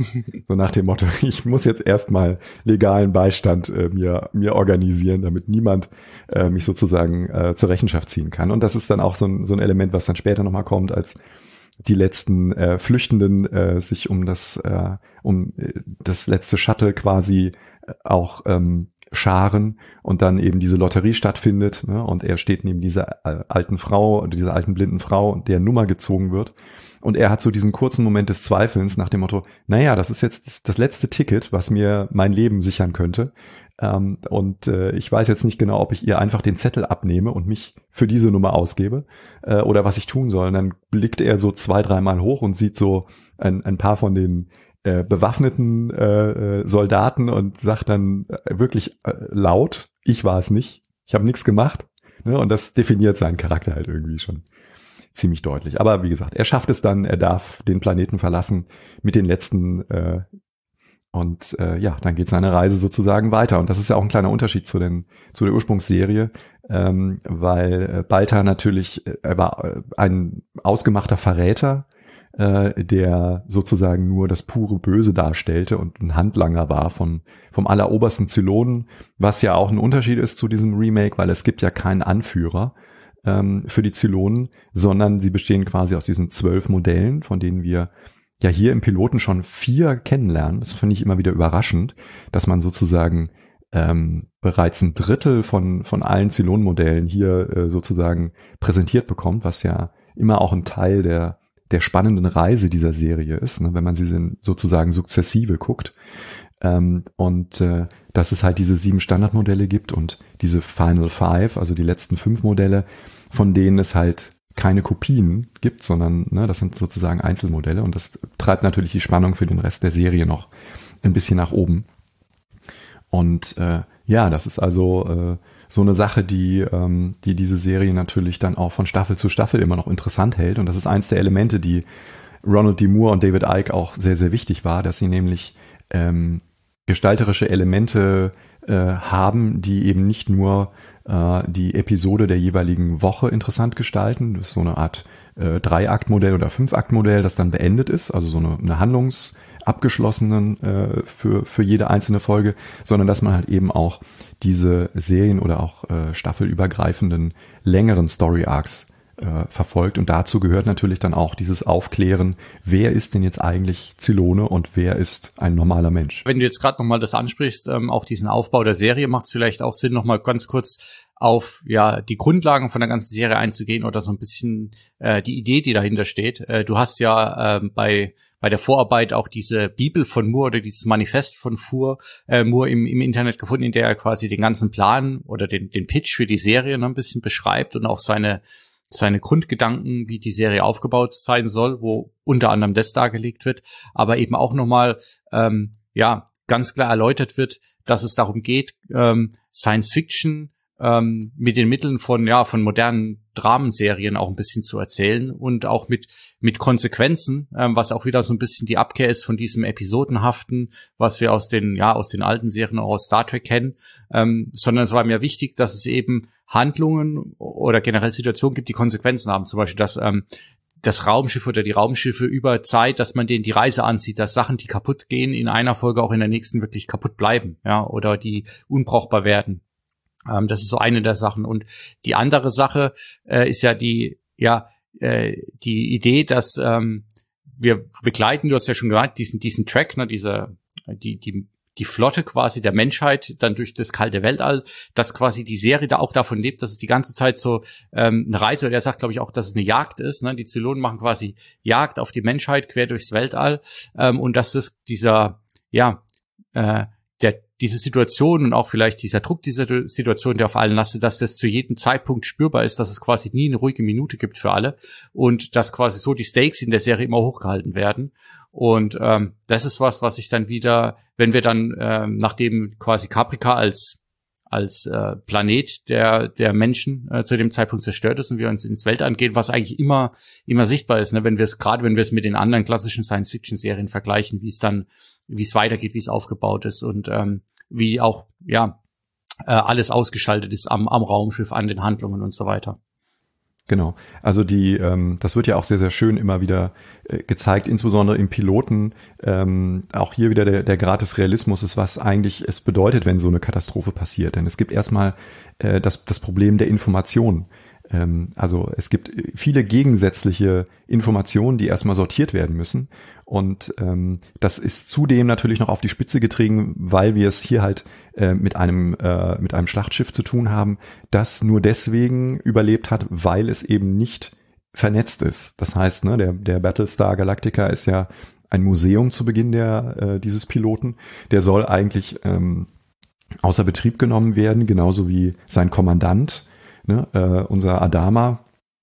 So nach dem Motto, ich muss jetzt erstmal legalen Beistand äh, mir mir organisieren, damit niemand äh, mich sozusagen äh, zur Rechenschaft ziehen kann. Und das ist dann auch so ein, so ein Element, was dann später nochmal kommt, als die letzten äh, Flüchtenden äh, sich um das äh, um äh, das letzte Shuttle quasi äh, auch ähm, scharen und dann eben diese Lotterie stattfindet, ne? Und er steht neben dieser äh, alten Frau oder dieser alten blinden Frau, der Nummer gezogen wird. Und er hat so diesen kurzen Moment des Zweifelns nach dem Motto, naja, das ist jetzt das letzte Ticket, was mir mein Leben sichern könnte. Ähm, und äh, ich weiß jetzt nicht genau, ob ich ihr einfach den Zettel abnehme und mich für diese Nummer ausgebe äh, oder was ich tun soll. Und dann blickt er so zwei, dreimal hoch und sieht so ein, ein paar von den äh, bewaffneten äh, Soldaten und sagt dann äh, wirklich äh, laut, ich war es nicht, ich habe nichts gemacht. Ne? Und das definiert seinen Charakter halt irgendwie schon ziemlich deutlich. Aber wie gesagt, er schafft es dann, er darf den Planeten verlassen mit den letzten äh, und äh, ja, dann geht seine Reise sozusagen weiter. Und das ist ja auch ein kleiner Unterschied zu, den, zu der Ursprungsserie, ähm, weil äh, Baltar natürlich, äh, er war ein ausgemachter Verräter, äh, der sozusagen nur das pure Böse darstellte und ein Handlanger war von vom allerobersten Zylonen, was ja auch ein Unterschied ist zu diesem Remake, weil es gibt ja keinen Anführer für die Zylonen, sondern sie bestehen quasi aus diesen zwölf Modellen, von denen wir ja hier im Piloten schon vier kennenlernen. Das finde ich immer wieder überraschend, dass man sozusagen ähm, bereits ein Drittel von von allen Zylonenmodellen hier äh, sozusagen präsentiert bekommt, was ja immer auch ein Teil der der spannenden Reise dieser Serie ist, ne, wenn man sie sozusagen sukzessive guckt. Ähm, und äh, dass es halt diese sieben Standardmodelle gibt und diese Final Five, also die letzten fünf Modelle, von denen es halt keine Kopien gibt, sondern ne, das sind sozusagen Einzelmodelle und das treibt natürlich die Spannung für den Rest der Serie noch ein bisschen nach oben. Und äh, Ja, das ist also äh, so eine Sache, die ähm, die diese Serie natürlich dann auch von Staffel zu Staffel immer noch interessant hält. Und das ist eins der Elemente, die Ronald D. Moore und David Icke auch sehr, sehr wichtig war, dass sie nämlich ähm, gestalterische Elemente äh, haben, die eben nicht nur äh, die Episode der jeweiligen Woche interessant gestalten. Das ist so eine Art äh, Drei-Akt-Modell oder Fünf-Akt-Modell, das dann beendet ist, also so eine, eine handlungsabgeschlossenen äh, für für jede einzelne Folge, sondern dass man halt eben auch diese Serien oder auch äh, staffelübergreifenden längeren Story-Arcs äh, verfolgt. Und dazu gehört natürlich dann auch dieses Aufklären, wer ist denn jetzt eigentlich Zylone und wer ist ein normaler Mensch. Wenn du jetzt gerade nochmal das ansprichst, ähm, auch diesen Aufbau der Serie, macht es vielleicht auch Sinn, nochmal ganz kurz auf ja die Grundlagen von der ganzen Serie einzugehen oder so ein bisschen äh, die Idee, die dahinter steht. Äh, du hast ja ähm, bei bei der Vorarbeit auch diese Bibel von Moore oder dieses Manifest von Moore, äh, Moore im, im Internet gefunden, in der er quasi den ganzen Plan oder den den Pitch für die Serie noch ein bisschen beschreibt und auch seine seine Grundgedanken, wie die Serie aufgebaut sein soll, wo unter anderem das dargelegt wird, aber eben auch nochmal ähm, ja ganz klar erläutert wird, dass es darum geht, ähm, Science Fiction ähm, mit den Mitteln von ja von modernen Dramenserien auch ein bisschen zu erzählen und auch mit mit Konsequenzen, ähm, was auch wieder so ein bisschen die Abkehr ist von diesem Episodenhaften, was wir aus den ja aus den alten Serien auch aus Star Trek kennen, ähm, sondern es war mir wichtig, dass es eben Handlungen oder generell Situationen gibt, die Konsequenzen haben. Zum Beispiel, dass ähm, das Raumschiff oder die Raumschiffe über Zeit, dass man denen die Reise anzieht, dass Sachen, die kaputt gehen, in einer Folge auch in der nächsten wirklich kaputt bleiben, ja, oder die unbrauchbar werden. Ähm, das ist so eine der Sachen. Und die andere Sache äh, ist ja die, ja, äh, die Idee, dass ähm, wir begleiten, du hast ja schon gesagt, diesen diesen Track, ne, diese die die die Flotte quasi der Menschheit dann durch das kalte Weltall, dass quasi die Serie da auch davon lebt, dass es die ganze Zeit so ähm, eine Reise, oder er sagt, glaube ich, auch, dass es eine Jagd ist, ne? Die Zylonen machen quasi Jagd auf die Menschheit quer durchs Weltall, ähm, und dass es dieser, ja, äh, der diese Situation und auch vielleicht dieser Druck dieser Situation, der auf allen lastet, dass das zu jedem Zeitpunkt spürbar ist, dass es quasi nie eine ruhige Minute gibt für alle und dass quasi so die Stakes in der Serie immer hochgehalten werden. Und ähm, das ist was, was ich dann wieder, wenn wir dann, ähm, nachdem quasi Caprica als als äh, Planet der der Menschen äh, zu dem Zeitpunkt zerstört ist und wir uns ins Weltall gehen, was eigentlich immer immer sichtbar ist, ne, wenn wir es gerade wenn wir es mit den anderen klassischen Science-Fiction-Serien vergleichen, wie es dann wie es weitergeht, wie es aufgebaut ist und ähm, wie auch ja äh, alles ausgeschaltet ist am am Raumschiff, an den Handlungen und so weiter. Genau, also die, ähm, das wird ja auch sehr, sehr schön immer wieder äh, gezeigt, insbesondere im Piloten. Ähm, auch hier wieder der, der Grad des Realismus ist, was eigentlich es bedeutet, wenn so eine Katastrophe passiert. Denn es gibt erstmal äh, das, das Problem der Information. Ähm, also es gibt viele gegensätzliche Informationen, die erstmal sortiert werden müssen. Und ähm, das ist zudem natürlich noch auf die Spitze getrieben, weil wir es hier halt äh, mit einem äh, mit einem Schlachtschiff zu tun haben, das nur deswegen überlebt hat, weil es eben nicht vernetzt ist. Das heißt, ne, der der Battlestar Galactica ist ja ein Museum zu Beginn der äh, dieses Piloten. Der soll eigentlich ähm, außer Betrieb genommen werden, genauso wie sein Kommandant, ne, äh, unser Adama,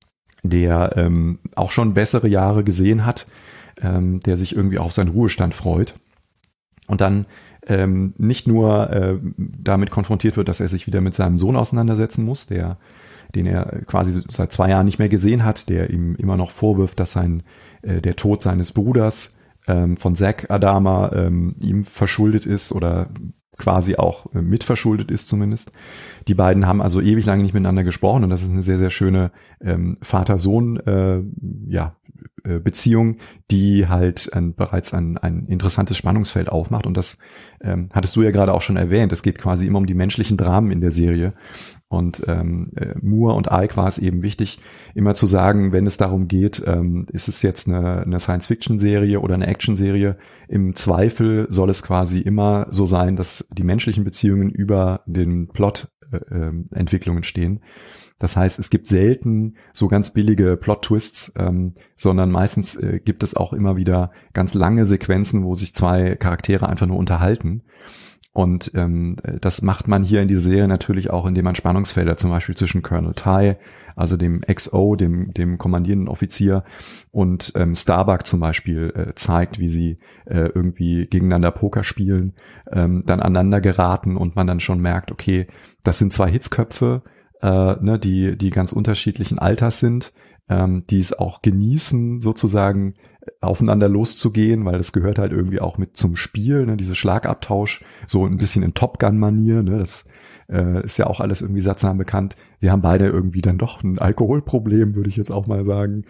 der ähm, auch schon bessere Jahre gesehen hat, ähm, der sich irgendwie auf seinen Ruhestand freut und dann ähm, nicht nur äh, damit konfrontiert wird, dass er sich wieder mit seinem Sohn auseinandersetzen muss, der den er quasi seit zwei Jahren nicht mehr gesehen hat, der ihm immer noch vorwirft, dass sein äh, der Tod seines Bruders ähm, von Zack Adama ähm, ihm verschuldet ist oder quasi auch äh, mitverschuldet ist zumindest. Die beiden haben also ewig lange nicht miteinander gesprochen und das ist eine sehr, sehr schöne ähm, Vater-Sohn äh, ja, äh, Beziehung, die halt ein, bereits ein, ein interessantes Spannungsfeld aufmacht und das ähm, hattest du ja gerade auch schon erwähnt. Es geht quasi immer um die menschlichen Dramen in der Serie. Und ähm, Moore und Icke war es eben wichtig, immer zu sagen, wenn es darum geht, ähm, ist es jetzt eine, eine Science-Fiction-Serie oder eine Action-Serie, im Zweifel soll es quasi immer so sein, dass die menschlichen Beziehungen über den Plot-Entwicklungen äh, stehen. Das heißt, es gibt selten so ganz billige Plot-Twists, ähm, sondern meistens äh, gibt es auch immer wieder ganz lange Sequenzen, wo sich zwei Charaktere einfach nur unterhalten. Und ähm, das macht man hier in dieser Serie natürlich auch, indem man Spannungsfelder zum Beispiel zwischen Colonel Ty, also dem X O, dem dem kommandierenden Offizier, und ähm, Starbuck zum Beispiel äh, zeigt, wie sie äh, irgendwie gegeneinander Poker spielen, ähm, dann aneinander geraten und man dann schon merkt, okay, das sind zwei Hitzköpfe, äh, ne, die die ganz unterschiedlichen Alters sind, ähm, die es auch genießen, sozusagen aufeinander loszugehen, weil das gehört halt irgendwie auch mit zum Spiel, ne, diese Schlagabtausch, so ein bisschen in Top Gun-Manier, ne, das äh, ist ja auch alles irgendwie sattsam bekannt. Sie haben beide irgendwie dann doch ein Alkoholproblem, würde ich jetzt auch mal sagen.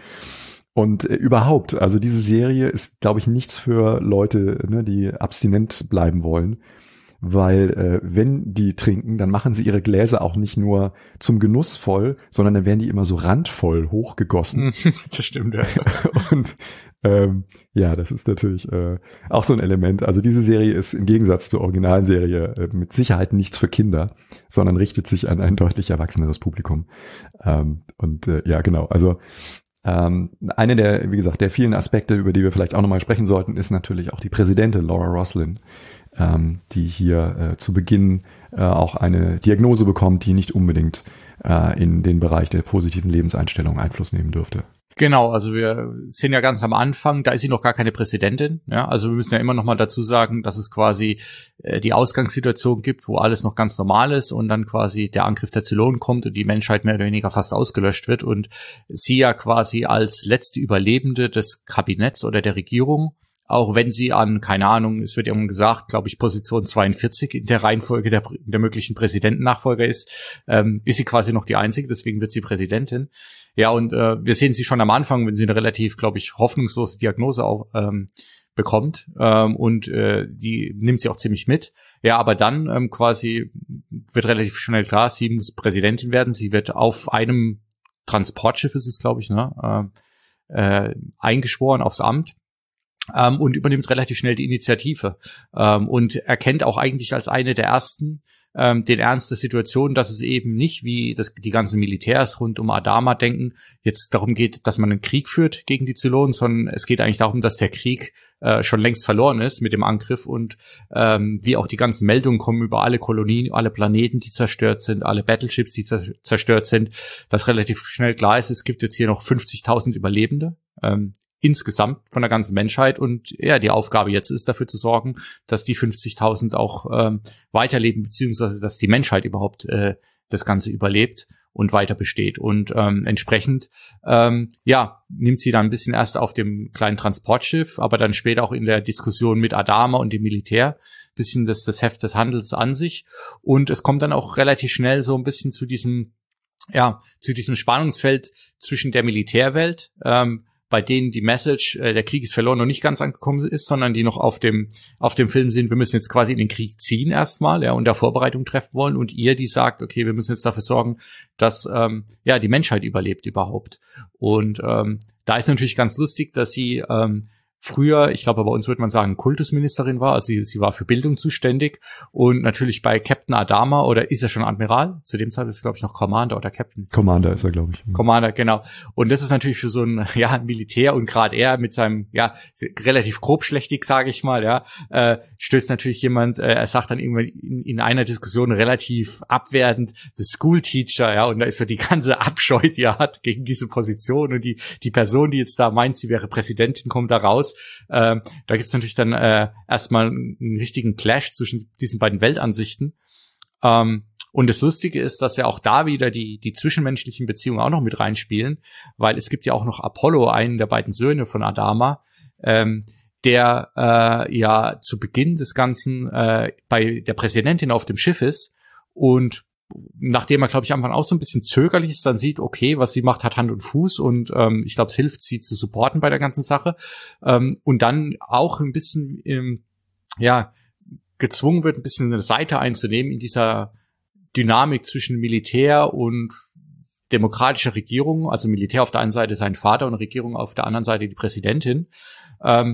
Und äh, überhaupt, also diese Serie ist, glaube ich, nichts für Leute, ne, die abstinent bleiben wollen, weil äh, wenn die trinken, dann machen sie ihre Gläser auch nicht nur zum Genuss voll, sondern dann werden die immer so randvoll hochgegossen. Das stimmt, ja. Und ähm, ja, das ist natürlich äh, auch so ein Element. Also diese Serie ist im Gegensatz zur Originalserie äh, mit Sicherheit nichts für Kinder, sondern richtet sich an ein deutlich erwachseneres Publikum. Ähm, und äh, ja, genau, also Ähm, eine der, wie gesagt, der vielen Aspekte, über die wir vielleicht auch nochmal sprechen sollten, ist natürlich auch die Präsidentin Laura Roslin, ähm, die hier äh, zu Beginn äh, auch eine Diagnose bekommt, die nicht unbedingt äh, in den Bereich der positiven Lebenseinstellung Einfluss nehmen dürfte. Genau, also wir sind ja ganz am Anfang, da ist sie noch gar keine Präsidentin, ja, also wir müssen ja immer noch mal dazu sagen, dass es quasi äh, die Ausgangssituation gibt, wo alles noch ganz normal ist und dann quasi der Angriff der Zylonen kommt und die Menschheit mehr oder weniger fast ausgelöscht wird und sie ja quasi als letzte Überlebende des Kabinetts oder der Regierung, auch wenn sie an, keine Ahnung, es wird irgendwann gesagt, glaube ich, Position zweiundvierzig in der Reihenfolge der, der möglichen Präsidentennachfolger ist, ähm, ist sie quasi noch die einzige, deswegen wird sie Präsidentin. Ja, und äh, wir sehen sie schon am Anfang, wenn sie eine relativ, glaube ich, hoffnungslose Diagnose auch ähm, bekommt ähm, und äh, die nimmt sie auch ziemlich mit. Ja, aber dann ähm, quasi wird relativ schnell klar, sie muss Präsidentin werden. Sie wird auf einem Transportschiff, ist es, glaube ich, ne, äh, äh, eingeschworen aufs Amt. Ähm, und übernimmt relativ schnell die Initiative ähm, und erkennt auch eigentlich als eine der ersten ähm, den Ernst der Situation, dass es eben nicht, wie das die ganzen Militärs rund um Adama denken, jetzt darum geht, dass man einen Krieg führt gegen die Zylonen, sondern es geht eigentlich darum, dass der Krieg äh, schon längst verloren ist mit dem Angriff und ähm, wie auch die ganzen Meldungen kommen über alle Kolonien, alle Planeten, die zerstört sind, alle Battleships, die zer- zerstört sind, dass relativ schnell klar ist, es gibt jetzt hier noch fünfzigtausend Überlebende, ähm, insgesamt von der ganzen Menschheit und ja, die Aufgabe jetzt ist, dafür zu sorgen, dass die fünfzigtausend auch ähm, weiterleben, beziehungsweise dass die Menschheit überhaupt äh, das Ganze überlebt und weiter besteht. Und ähm, entsprechend, ähm, ja, nimmt sie dann ein bisschen erst auf dem kleinen Transportschiff, aber dann später auch in der Diskussion mit Adama und dem Militär bisschen das, das Heft des Handels an sich. Und es kommt dann auch relativ schnell so ein bisschen zu diesem, ja, zu diesem Spannungsfeld zwischen der Militärwelt, ähm, bei denen die Message, äh, der Krieg ist verloren, noch nicht ganz angekommen ist, sondern die noch auf dem auf dem Film sind, wir müssen jetzt quasi in den Krieg ziehen erstmal, ja, und da Vorbereitung treffen wollen und ihr, die sagt, okay, wir müssen jetzt dafür sorgen, dass ähm, ja die Menschheit überlebt überhaupt. Und ähm, da ist natürlich ganz lustig, dass sie ähm, früher, ich glaube, bei uns würde man sagen, Kultusministerin war, also sie, sie war für Bildung zuständig und natürlich bei Captain Adama, oder ist er schon Admiral? Zu dem Zeitpunkt ist er, glaube ich, noch Commander oder Captain. Commander ist er, glaube ich. Commander, genau. Und das ist natürlich für so ein, ja, Militär und gerade er mit seinem, ja, relativ grobschlächtig, sage ich mal, ja, äh, stößt natürlich jemand, äh, er sagt dann irgendwann in, in einer Diskussion relativ abwertend, the school teacher, ja, und da ist so die ganze Abscheu, die er hat gegen diese Position und die, die Person, die jetzt da meint, sie wäre Präsidentin, kommt da raus. Ähm, da gibt's natürlich dann äh, erstmal einen, einen richtigen Clash zwischen diesen beiden Weltansichten. Ähm, und das Lustige ist, dass ja auch da wieder die die zwischenmenschlichen Beziehungen auch noch mit reinspielen, weil es gibt ja auch noch Apollo, einen der beiden Söhne von Adama, ähm, der äh, ja zu Beginn des Ganzen äh, bei der Präsidentin auf dem Schiff ist und nachdem er, glaube ich, am Anfang auch so ein bisschen zögerlich ist, dann sieht, okay, was sie macht, hat Hand und Fuß und ähm, ich glaube, es hilft, sie zu supporten bei der ganzen Sache ähm, und dann auch ein bisschen ähm, ja gezwungen wird, ein bisschen eine Seite einzunehmen in dieser Dynamik zwischen Militär und demokratischer Regierung, also Militär auf der einen Seite sein Vater und Regierung auf der anderen Seite die Präsidentin. Ähm,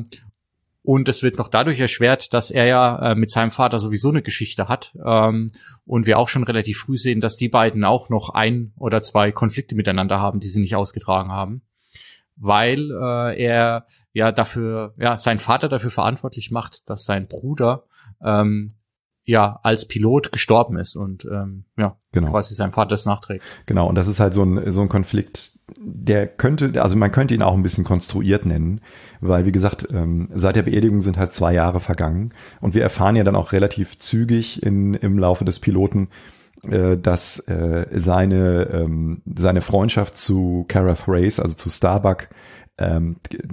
Und es wird noch dadurch erschwert, dass er ja äh, mit seinem Vater sowieso eine Geschichte hat. Ähm, und wir auch schon relativ früh sehen, dass die beiden auch noch ein oder zwei Konflikte miteinander haben, die sie nicht ausgetragen haben. Weil äh, er ja dafür, ja, seinen Vater dafür verantwortlich macht, dass sein Bruder ähm, ja als Pilot gestorben ist und ähm, ja genau. quasi seinem Vater das nachträgt. Genau, und das ist halt so ein so ein Konflikt, der könnte, also man könnte ihn auch ein bisschen konstruiert nennen, weil wie gesagt, ähm, seit der Beerdigung sind halt zwei Jahre vergangen und wir erfahren ja dann auch relativ zügig in im Laufe des Piloten, äh, dass äh, seine ähm, seine Freundschaft zu Cara Thrace, also zu Starbuck, ähm,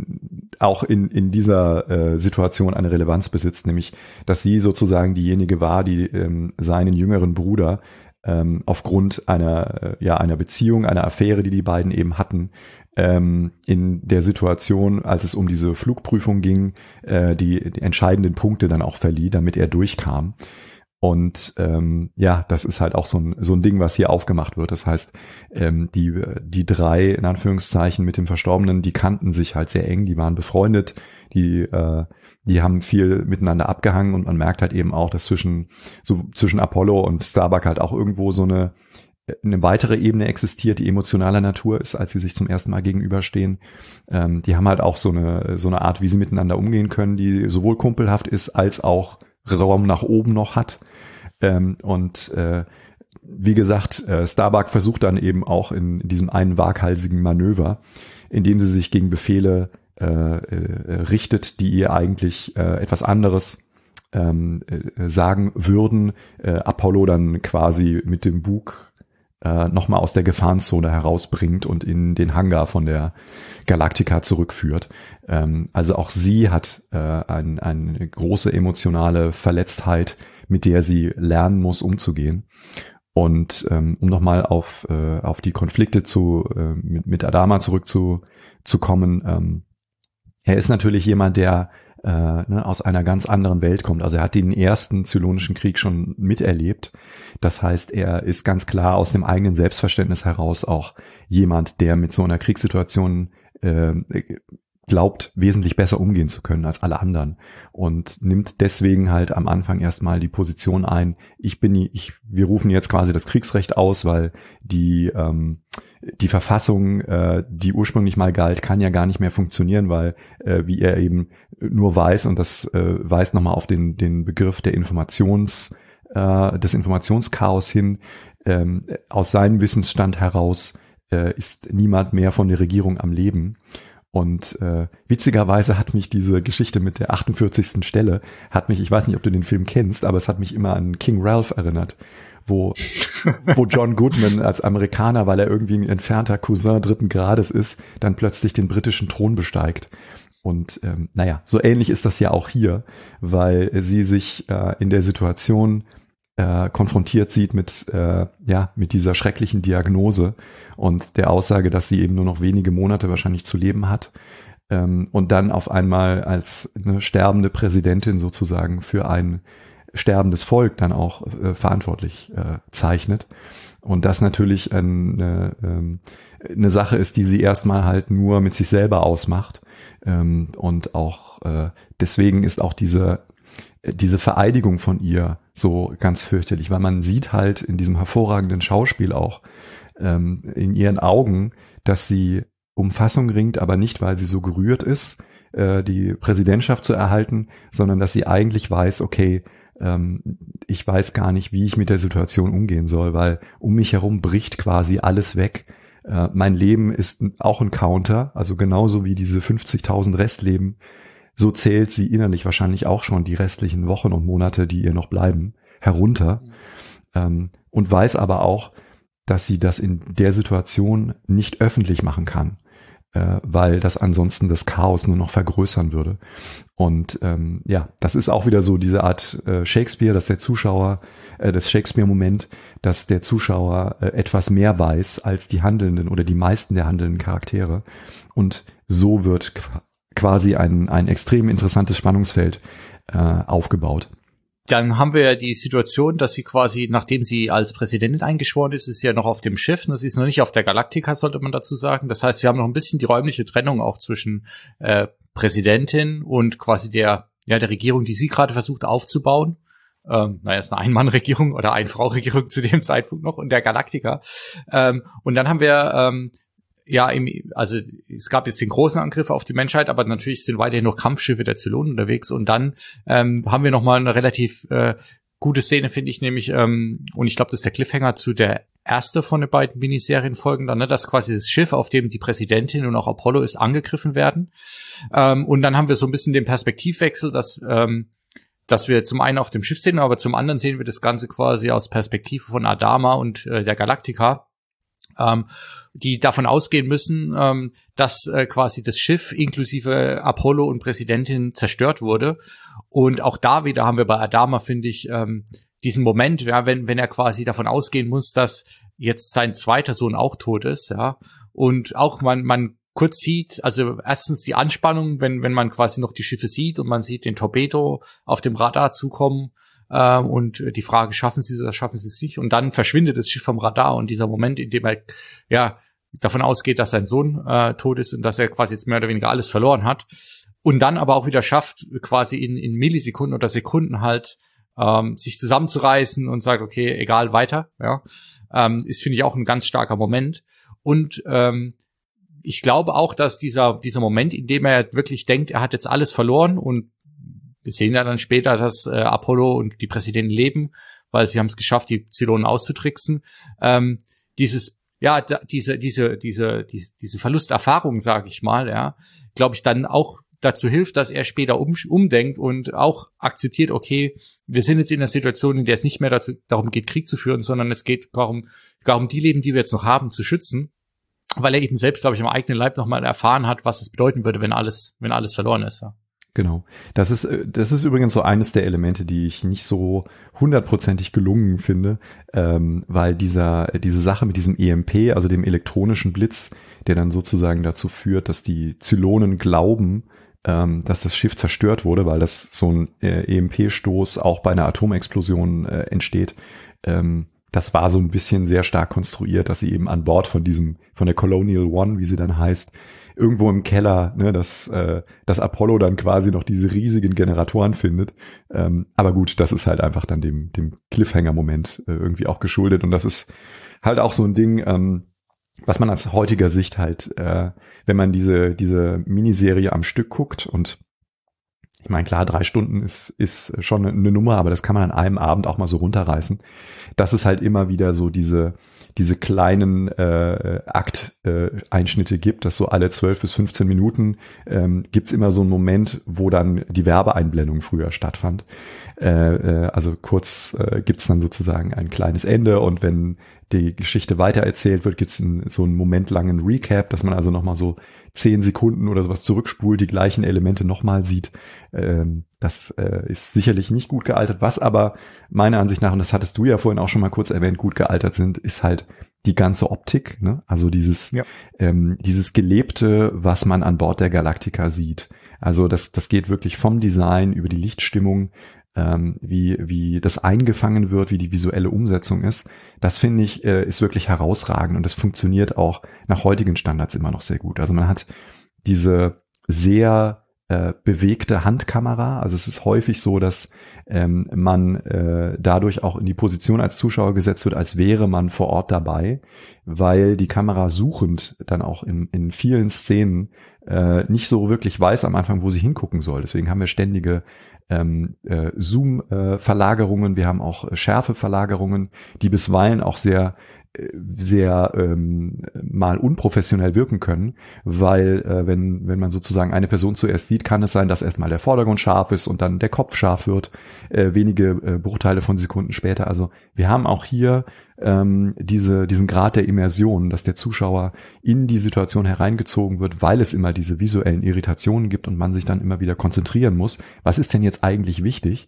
auch in in dieser äh, Situation eine Relevanz besitzt, nämlich dass sie sozusagen diejenige war, die ähm, seinen jüngeren Bruder ähm, aufgrund einer äh, ja einer Beziehung, einer Affäre, die die beiden eben hatten, ähm, in der Situation, als es um diese Flugprüfung ging, äh, die, die entscheidenden Punkte dann auch verlieh, damit er durchkam. Und ähm, ja, das ist halt auch so ein so ein Ding, was hier aufgemacht wird. Das heißt, ähm, die die drei in Anführungszeichen mit dem Verstorbenen, die kannten sich halt sehr eng, die waren befreundet, die äh, die haben viel miteinander abgehangen und man merkt halt eben auch, dass zwischen so zwischen Apollo und Starbuck halt auch irgendwo so eine eine weitere Ebene existiert, die emotionaler Natur ist, als sie sich zum ersten Mal gegenüberstehen. Ähm, die haben halt auch so eine so eine Art, wie sie miteinander umgehen können, die sowohl kumpelhaft ist als auch Raum nach oben noch hat. Ähm, und äh, wie gesagt, äh, Starbuck versucht dann eben auch in, in diesem einen waghalsigen Manöver, indem sie sich gegen Befehle äh, äh, richtet, die ihr eigentlich äh, etwas anderes ähm, äh, sagen würden, äh, Apollo dann quasi mit dem Bug äh, nochmal aus der Gefahrenzone herausbringt und in den Hangar von der Galactica zurückführt. Ähm, also auch sie hat äh, ein, eine große emotionale Verletztheit, mit der sie lernen muss, umzugehen. Und ähm, um nochmal auf äh, auf die Konflikte zu äh, mit, mit Adama zurückzukommen, ähm, er ist natürlich jemand, der äh, ne, aus einer ganz anderen Welt kommt. Also er hat den ersten Zylonischen Krieg schon miterlebt. Das heißt, er ist ganz klar aus dem eigenen Selbstverständnis heraus auch jemand, der mit so einer Kriegssituation äh, glaubt, wesentlich besser umgehen zu können als alle anderen und nimmt deswegen halt am Anfang erstmal die Position ein, ich bin, ich, wir rufen jetzt quasi das Kriegsrecht aus, weil die ähm, die Verfassung, äh, die ursprünglich mal galt, kann ja gar nicht mehr funktionieren, weil äh, wie er eben nur weiß, und das äh, weist nochmal auf den den Begriff der Informations äh, des Informationschaos hin, ähm, aus seinem Wissensstand heraus äh, ist niemand mehr von der Regierung am Leben. Und äh, witzigerweise hat mich diese Geschichte mit der achtundvierzigsten Stelle, hat mich, ich weiß nicht, ob du den Film kennst, aber es hat mich immer an King Ralph erinnert, wo wo John Goodman als Amerikaner, weil er irgendwie ein entfernter Cousin dritten Grades ist, dann plötzlich den britischen Thron besteigt. Und ähm, naja, so ähnlich ist das ja auch hier, weil sie sich äh, in der Situation äh, konfrontiert sieht mit äh, ja mit dieser schrecklichen Diagnose und der Aussage, dass sie eben nur noch wenige Monate wahrscheinlich zu leben hat, ähm, und dann auf einmal als eine sterbende Präsidentin sozusagen für ein sterbendes Volk dann auch äh, verantwortlich äh, zeichnet. Und das natürlich eine, ähm, eine Sache ist, die sie erstmal halt nur mit sich selber ausmacht. Ähm, und auch äh, deswegen ist auch diese diese Vereidigung von ihr so ganz fürchterlich, weil man sieht halt in diesem hervorragenden Schauspiel auch ähm, in ihren Augen, dass sie um Fassung ringt, aber nicht, weil sie so gerührt ist, äh, die Präsidentschaft zu erhalten, sondern dass sie eigentlich weiß, okay, ähm, ich weiß gar nicht, wie ich mit der Situation umgehen soll, weil um mich herum bricht quasi alles weg. Äh, mein Leben ist auch ein Counter, also genauso wie diese fünfzigtausend Restleben. So zählt sie innerlich wahrscheinlich auch schon die restlichen Wochen und Monate, die ihr noch bleiben, herunter. Mhm. Ähm, und weiß aber auch, dass sie das in der Situation nicht öffentlich machen kann, äh, weil das ansonsten das Chaos nur noch vergrößern würde. Und ähm, ja, das ist auch wieder so diese Art äh, Shakespeare, dass der Zuschauer, äh, das Shakespeare-Moment, dass der Zuschauer äh, etwas mehr weiß als die handelnden oder die meisten der handelnden Charaktere. Und so wird quasi ein ein extrem interessantes Spannungsfeld äh, aufgebaut. Dann haben wir ja die Situation, dass sie quasi, nachdem sie als Präsidentin eingeschworen ist, ist sie ja noch auf dem Schiff. Sie ist noch nicht auf der Galactica, sollte man dazu sagen. Das heißt, wir haben noch ein bisschen die räumliche Trennung auch zwischen äh, Präsidentin und quasi der ja der Regierung, die sie gerade versucht aufzubauen. Ähm, naja, ist eine Ein-Mann-Regierung oder Ein-Frau-Regierung zu dem Zeitpunkt noch und der Galactica. Ähm, und dann haben wir ähm, Ja, im, also es gab jetzt den großen Angriff auf die Menschheit, aber natürlich sind weiterhin noch Kampfschiffe der Zylonen unterwegs und dann ähm, haben wir nochmal eine relativ äh, gute Szene finde ich nämlich, ähm, und ich glaube, das ist der Cliffhanger zu der erste von den beiden Miniserienfolgen dann, ne, dass quasi das Schiff, auf dem die Präsidentin und auch Apollo ist, angegriffen werden. Ähm, und dann haben wir so ein bisschen den Perspektivwechsel, dass ähm, dass wir zum einen auf dem Schiff sehen, aber zum anderen sehen wir das Ganze quasi aus Perspektive von Adama und äh, der Galactica, ähm, die davon ausgehen müssen, ähm, dass äh, quasi das Schiff inklusive Apollo und Präsidentin zerstört wurde. Und auch da wieder haben wir bei Adama, finde ich, ähm, diesen Moment, ja, wenn wenn er quasi davon ausgehen muss, dass jetzt sein zweiter Sohn auch tot ist, ja, und auch man man kurz sieht, also erstens die Anspannung, wenn wenn man quasi noch die Schiffe sieht und man sieht den Torpedo auf dem Radar zukommen, äh, und die Frage, schaffen sie es, schaffen sie es nicht, und dann verschwindet das Schiff vom Radar und dieser Moment, in dem er ja davon ausgeht, dass sein Sohn äh, tot ist und dass er quasi jetzt mehr oder weniger alles verloren hat und dann aber auch wieder schafft, quasi in in Millisekunden oder Sekunden halt ähm, sich zusammenzureißen und sagt, okay, egal, weiter, ja, ähm, ist, finde ich, auch ein ganz starker Moment. Und ähm, ich glaube auch, dass dieser dieser Moment, in dem er wirklich denkt, er hat jetzt alles verloren, und wir sehen ja dann später, dass äh, Apollo und die Präsidentin leben, weil sie haben es geschafft, die Zylonen auszutricksen, ähm, dieses ja, da, diese diese diese diese, diese Verlusterfahrung, sage ich mal, ja, glaube ich, dann auch dazu hilft, dass er später um, umdenkt und auch akzeptiert, okay, wir sind jetzt in einer Situation, in der es nicht mehr dazu, darum geht, Krieg zu führen, sondern es geht darum, darum, die Leben, die wir jetzt noch haben, zu schützen, weil er eben selbst, glaube ich, am eigenen Leib nochmal erfahren hat, was es bedeuten würde, wenn alles, wenn alles verloren ist. Ja. Genau. Das ist, das ist übrigens so eines der Elemente, die ich nicht so hundertprozentig gelungen finde, ähm, weil dieser, diese Sache mit diesem E M P, also dem elektronischen Blitz, der dann sozusagen dazu führt, dass die Zylonen glauben, ähm, dass das Schiff zerstört wurde, weil das so ein äh, E M P-Stoß auch bei einer Atomexplosion äh, entsteht. Ähm, das war so ein bisschen sehr stark konstruiert, dass sie eben an Bord von diesem, von der Colonial One, wie sie dann heißt, irgendwo im Keller, ne, dass, äh, dass Apollo dann quasi noch diese riesigen Generatoren findet. Ähm, aber gut, das ist halt einfach dann dem, dem Cliffhanger-Moment äh, irgendwie auch geschuldet. Und das ist halt auch so ein Ding, ähm, was man aus heutiger Sicht halt, äh, wenn man diese diese Miniserie am Stück guckt, und ich meine, klar, drei Stunden ist ist schon eine Nummer, aber das kann man an einem Abend auch mal so runterreißen, dass es halt immer wieder so diese diese kleinen äh, Akt-Einschnitte äh, gibt, dass so alle zwölf bis fünfzehn Minuten ähm, gibt's immer so einen Moment, wo dann die Werbeeinblendung früher stattfand. Äh, äh, also kurz äh, gibt's dann sozusagen ein kleines Ende, und wenn die Geschichte weitererzählt wird, gibt's einen, so einen momentlangen Recap, dass man also nochmal so zehn Sekunden oder sowas zurückspult, die gleichen Elemente nochmal sieht. Ähm, das äh, ist sicherlich nicht gut gealtert. Was aber meiner Ansicht nach, und das hattest du ja vorhin auch schon mal kurz erwähnt, gut gealtert sind, ist halt die ganze Optik, ne? Also dieses, ja. ähm, dieses Gelebte, was man an Bord der Galactica sieht. Also das, das geht wirklich vom Design über die Lichtstimmung, ähm, wie, wie das eingefangen wird, wie die visuelle Umsetzung ist. Das finde ich, äh, ist wirklich herausragend, und das funktioniert auch nach heutigen Standards immer noch sehr gut. Also man hat diese sehr äh, bewegte Handkamera. Also es ist häufig so, dass ähm, man äh, dadurch auch in die Position als Zuschauer gesetzt wird, als wäre man vor Ort dabei, weil die Kamera suchend dann auch in, in vielen Szenen äh, nicht so wirklich weiß am Anfang, wo sie hingucken soll. Deswegen haben wir ständige ähm, äh, Zoom-Verlagerungen, äh, wir haben auch äh, Schärfe-Verlagerungen, die bisweilen auch sehr sehr ähm, mal unprofessionell wirken können, weil äh, wenn wenn man sozusagen eine Person zuerst sieht, kann es sein, dass erstmal der Vordergrund scharf ist und dann der Kopf scharf wird, äh, wenige äh, Bruchteile von Sekunden später. Also wir haben auch hier ähm, diese diesen Grad der Immersion, dass der Zuschauer in die Situation hereingezogen wird, weil es immer diese visuellen Irritationen gibt und man sich dann immer wieder konzentrieren muss. Was ist denn jetzt eigentlich wichtig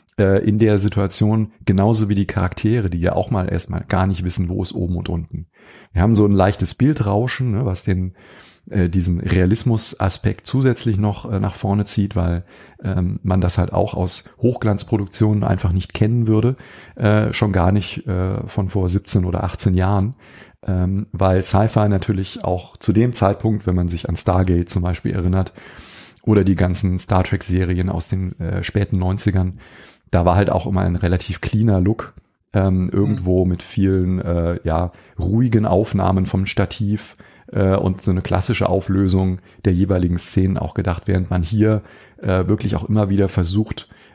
in der Situation, genauso wie die Charaktere, die ja auch mal erstmal gar nicht wissen, wo ist oben und unten. Wir haben so ein leichtes Bildrauschen, ne, was den äh, diesen Realismus-Aspekt zusätzlich noch äh, nach vorne zieht, weil ähm, man das halt auch aus Hochglanzproduktionen einfach nicht kennen würde, äh, schon gar nicht äh, von vor siebzehn oder achtzehn Jahren, ähm, weil Sci-Fi natürlich auch zu dem Zeitpunkt, wenn man sich an Stargate zum Beispiel erinnert, oder die ganzen Star Trek-Serien aus den äh, späten neunzigern, da war halt auch immer ein relativ cleaner Look, ähm, irgendwo mit vielen äh, ja ruhigen Aufnahmen vom Stativ äh, und so eine klassische Auflösung der jeweiligen Szenen auch gedacht, während man hier äh, wirklich auch immer wieder versucht,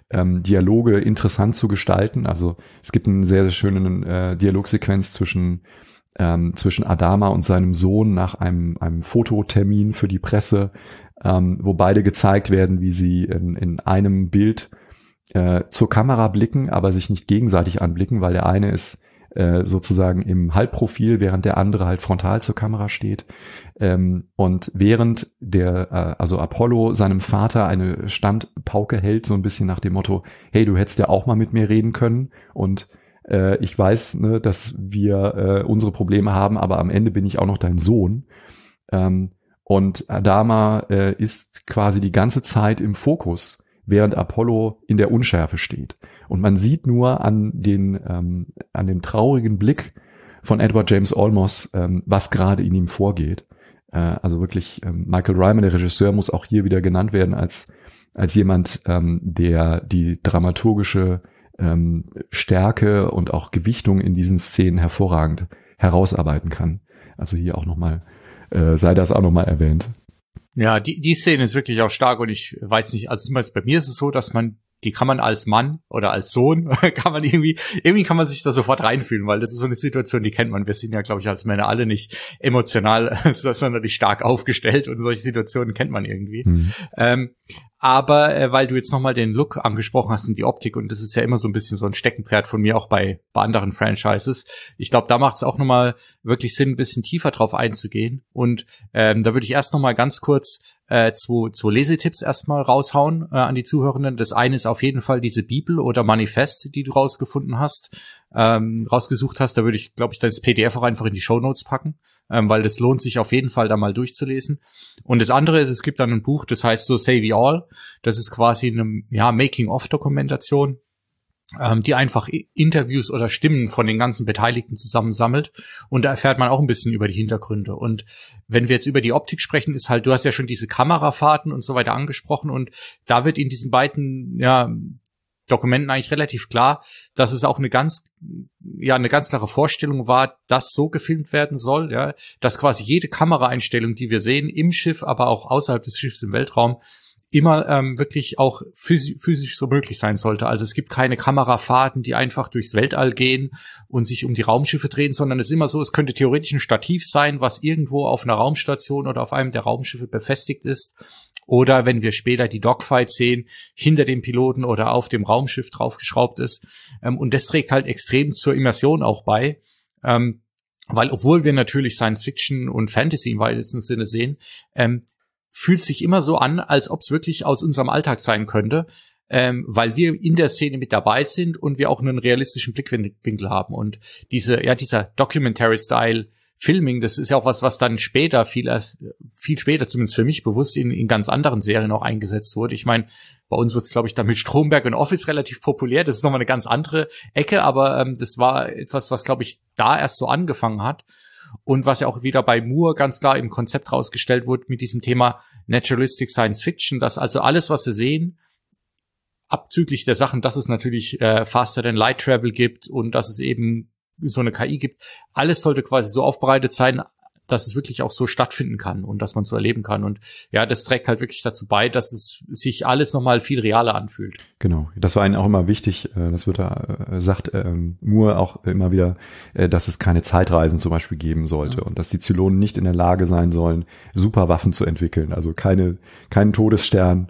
ähm, Dialoge interessant zu gestalten. Also es gibt eine sehr, sehr schöne äh, Dialogsequenz zwischen ähm, zwischen Adama und seinem Sohn nach einem einem Fototermin für die Presse, ähm, wo beide gezeigt werden, wie sie in, in einem Bild äh, zur Kamera blicken, aber sich nicht gegenseitig anblicken, weil der eine ist äh, sozusagen im Halbprofil, während der andere halt frontal zur Kamera steht. Ähm, und während der, äh, also Apollo seinem Vater eine Standpauke hält, so ein bisschen nach dem Motto, hey, du hättest ja auch mal mit mir reden können und äh, ich weiß, ne, dass wir äh, unsere Probleme haben, aber am Ende bin ich auch noch dein Sohn. Ähm, und Adama äh, ist quasi die ganze Zeit im Fokus, während Apollo in der Unschärfe steht. Und man sieht nur an den ähm, an dem traurigen Blick von Edward James Olmos, ähm, was gerade in ihm vorgeht. Äh, also wirklich, ähm, Michael Ryman, der Regisseur, muss auch hier wieder genannt werden als als jemand, ähm, der die dramaturgische ähm, Stärke und auch Gewichtung in diesen Szenen hervorragend herausarbeiten kann. Also hier auch nochmal, äh, sei das auch nochmal erwähnt. Ja, die, die Szene ist wirklich auch stark und ich weiß nicht, also bei mir ist es so, dass man, die kann man als Mann oder als Sohn, kann man irgendwie, irgendwie kann man sich da sofort reinfühlen, weil das ist so eine Situation, die kennt man. Wir sind ja, glaube ich, als Männer alle nicht emotional, sondern nicht stark aufgestellt und solche Situationen kennt man irgendwie. Mhm. Ähm, aber äh, weil du jetzt nochmal den Look angesprochen hast und die Optik, und das ist ja immer so ein bisschen so ein Steckenpferd von mir, auch bei, bei anderen Franchises. Ich glaube, da macht es auch nochmal wirklich Sinn, ein bisschen tiefer drauf einzugehen. Und ähm, da würde ich erst nochmal ganz kurz äh, zwei, zwei Lesetipps erstmal raushauen äh, an die Zuhörenden. Das eine ist auf jeden Fall diese Bibel oder Manifest, die du rausgefunden hast, ähm, rausgesucht hast. Da würde ich, glaube ich, das P D F auch einfach in die Shownotes packen, ähm, weil das lohnt sich auf jeden Fall, da mal durchzulesen. Und das andere ist, es gibt dann ein Buch, das heißt so Say We All. Das ist quasi eine ja, Making-of-Dokumentation, ähm, die einfach Interviews oder Stimmen von den ganzen Beteiligten zusammensammelt. Und da erfährt man auch ein bisschen über die Hintergründe. Und wenn wir jetzt über die Optik sprechen, ist halt, du hast ja schon diese Kamerafahrten und so weiter angesprochen. Und da wird in diesen beiden ja Dokumenten eigentlich relativ klar, dass es auch eine ganz, ja, eine ganz klare Vorstellung war, dass so gefilmt werden soll, ja, dass quasi jede Kameraeinstellung, die wir sehen, im Schiff, aber auch außerhalb des Schiffs im Weltraum, immer ähm, wirklich auch physisch, physisch so möglich sein sollte. Also es gibt keine Kamerafahrten, die einfach durchs Weltall gehen und sich um die Raumschiffe drehen, sondern es ist immer so, es könnte theoretisch ein Stativ sein, was irgendwo auf einer Raumstation oder auf einem der Raumschiffe befestigt ist. Oder wenn wir später die Dogfights sehen, hinter dem Piloten oder auf dem Raumschiff draufgeschraubt ist. Ähm, und das trägt halt extrem zur Immersion auch bei. Ähm, weil obwohl wir natürlich Science-Fiction und Fantasy im weitesten Sinne sehen, ähm, fühlt sich immer so an, als ob es wirklich aus unserem Alltag sein könnte, ähm, weil wir in der Szene mit dabei sind und wir auch einen realistischen Blickwinkel haben. Und diese, ja, dieser Documentary-Style Filming, das ist ja auch was, was dann später, viel, viel später, zumindest für mich bewusst, in, in ganz anderen Serien auch eingesetzt wurde. Ich meine, bei uns wird es, glaube ich, dann mit Stromberg und Office relativ populär. Das ist nochmal eine ganz andere Ecke, aber ähm, das war etwas, was, glaube ich, da erst so angefangen hat. Und was ja auch wieder bei Moore ganz klar im Konzept rausgestellt wurde mit diesem Thema Naturalistic Science Fiction, dass also alles, was wir sehen, abzüglich der Sachen, dass es natürlich äh, Faster Than Light Travel gibt und dass es eben so eine K I gibt, alles sollte quasi so aufbereitet sein, dass es wirklich auch so stattfinden kann und dass man so erleben kann. Und ja, das trägt halt wirklich dazu bei, dass es sich alles nochmal viel realer anfühlt. Genau, das war ihnen auch immer wichtig, das wird da, sagt ähm, Moore auch immer wieder, äh, dass es keine Zeitreisen zum Beispiel geben sollte, ja, und dass die Zylonen nicht in der Lage sein sollen, Superwaffen zu entwickeln, also keine keinen Todesstern.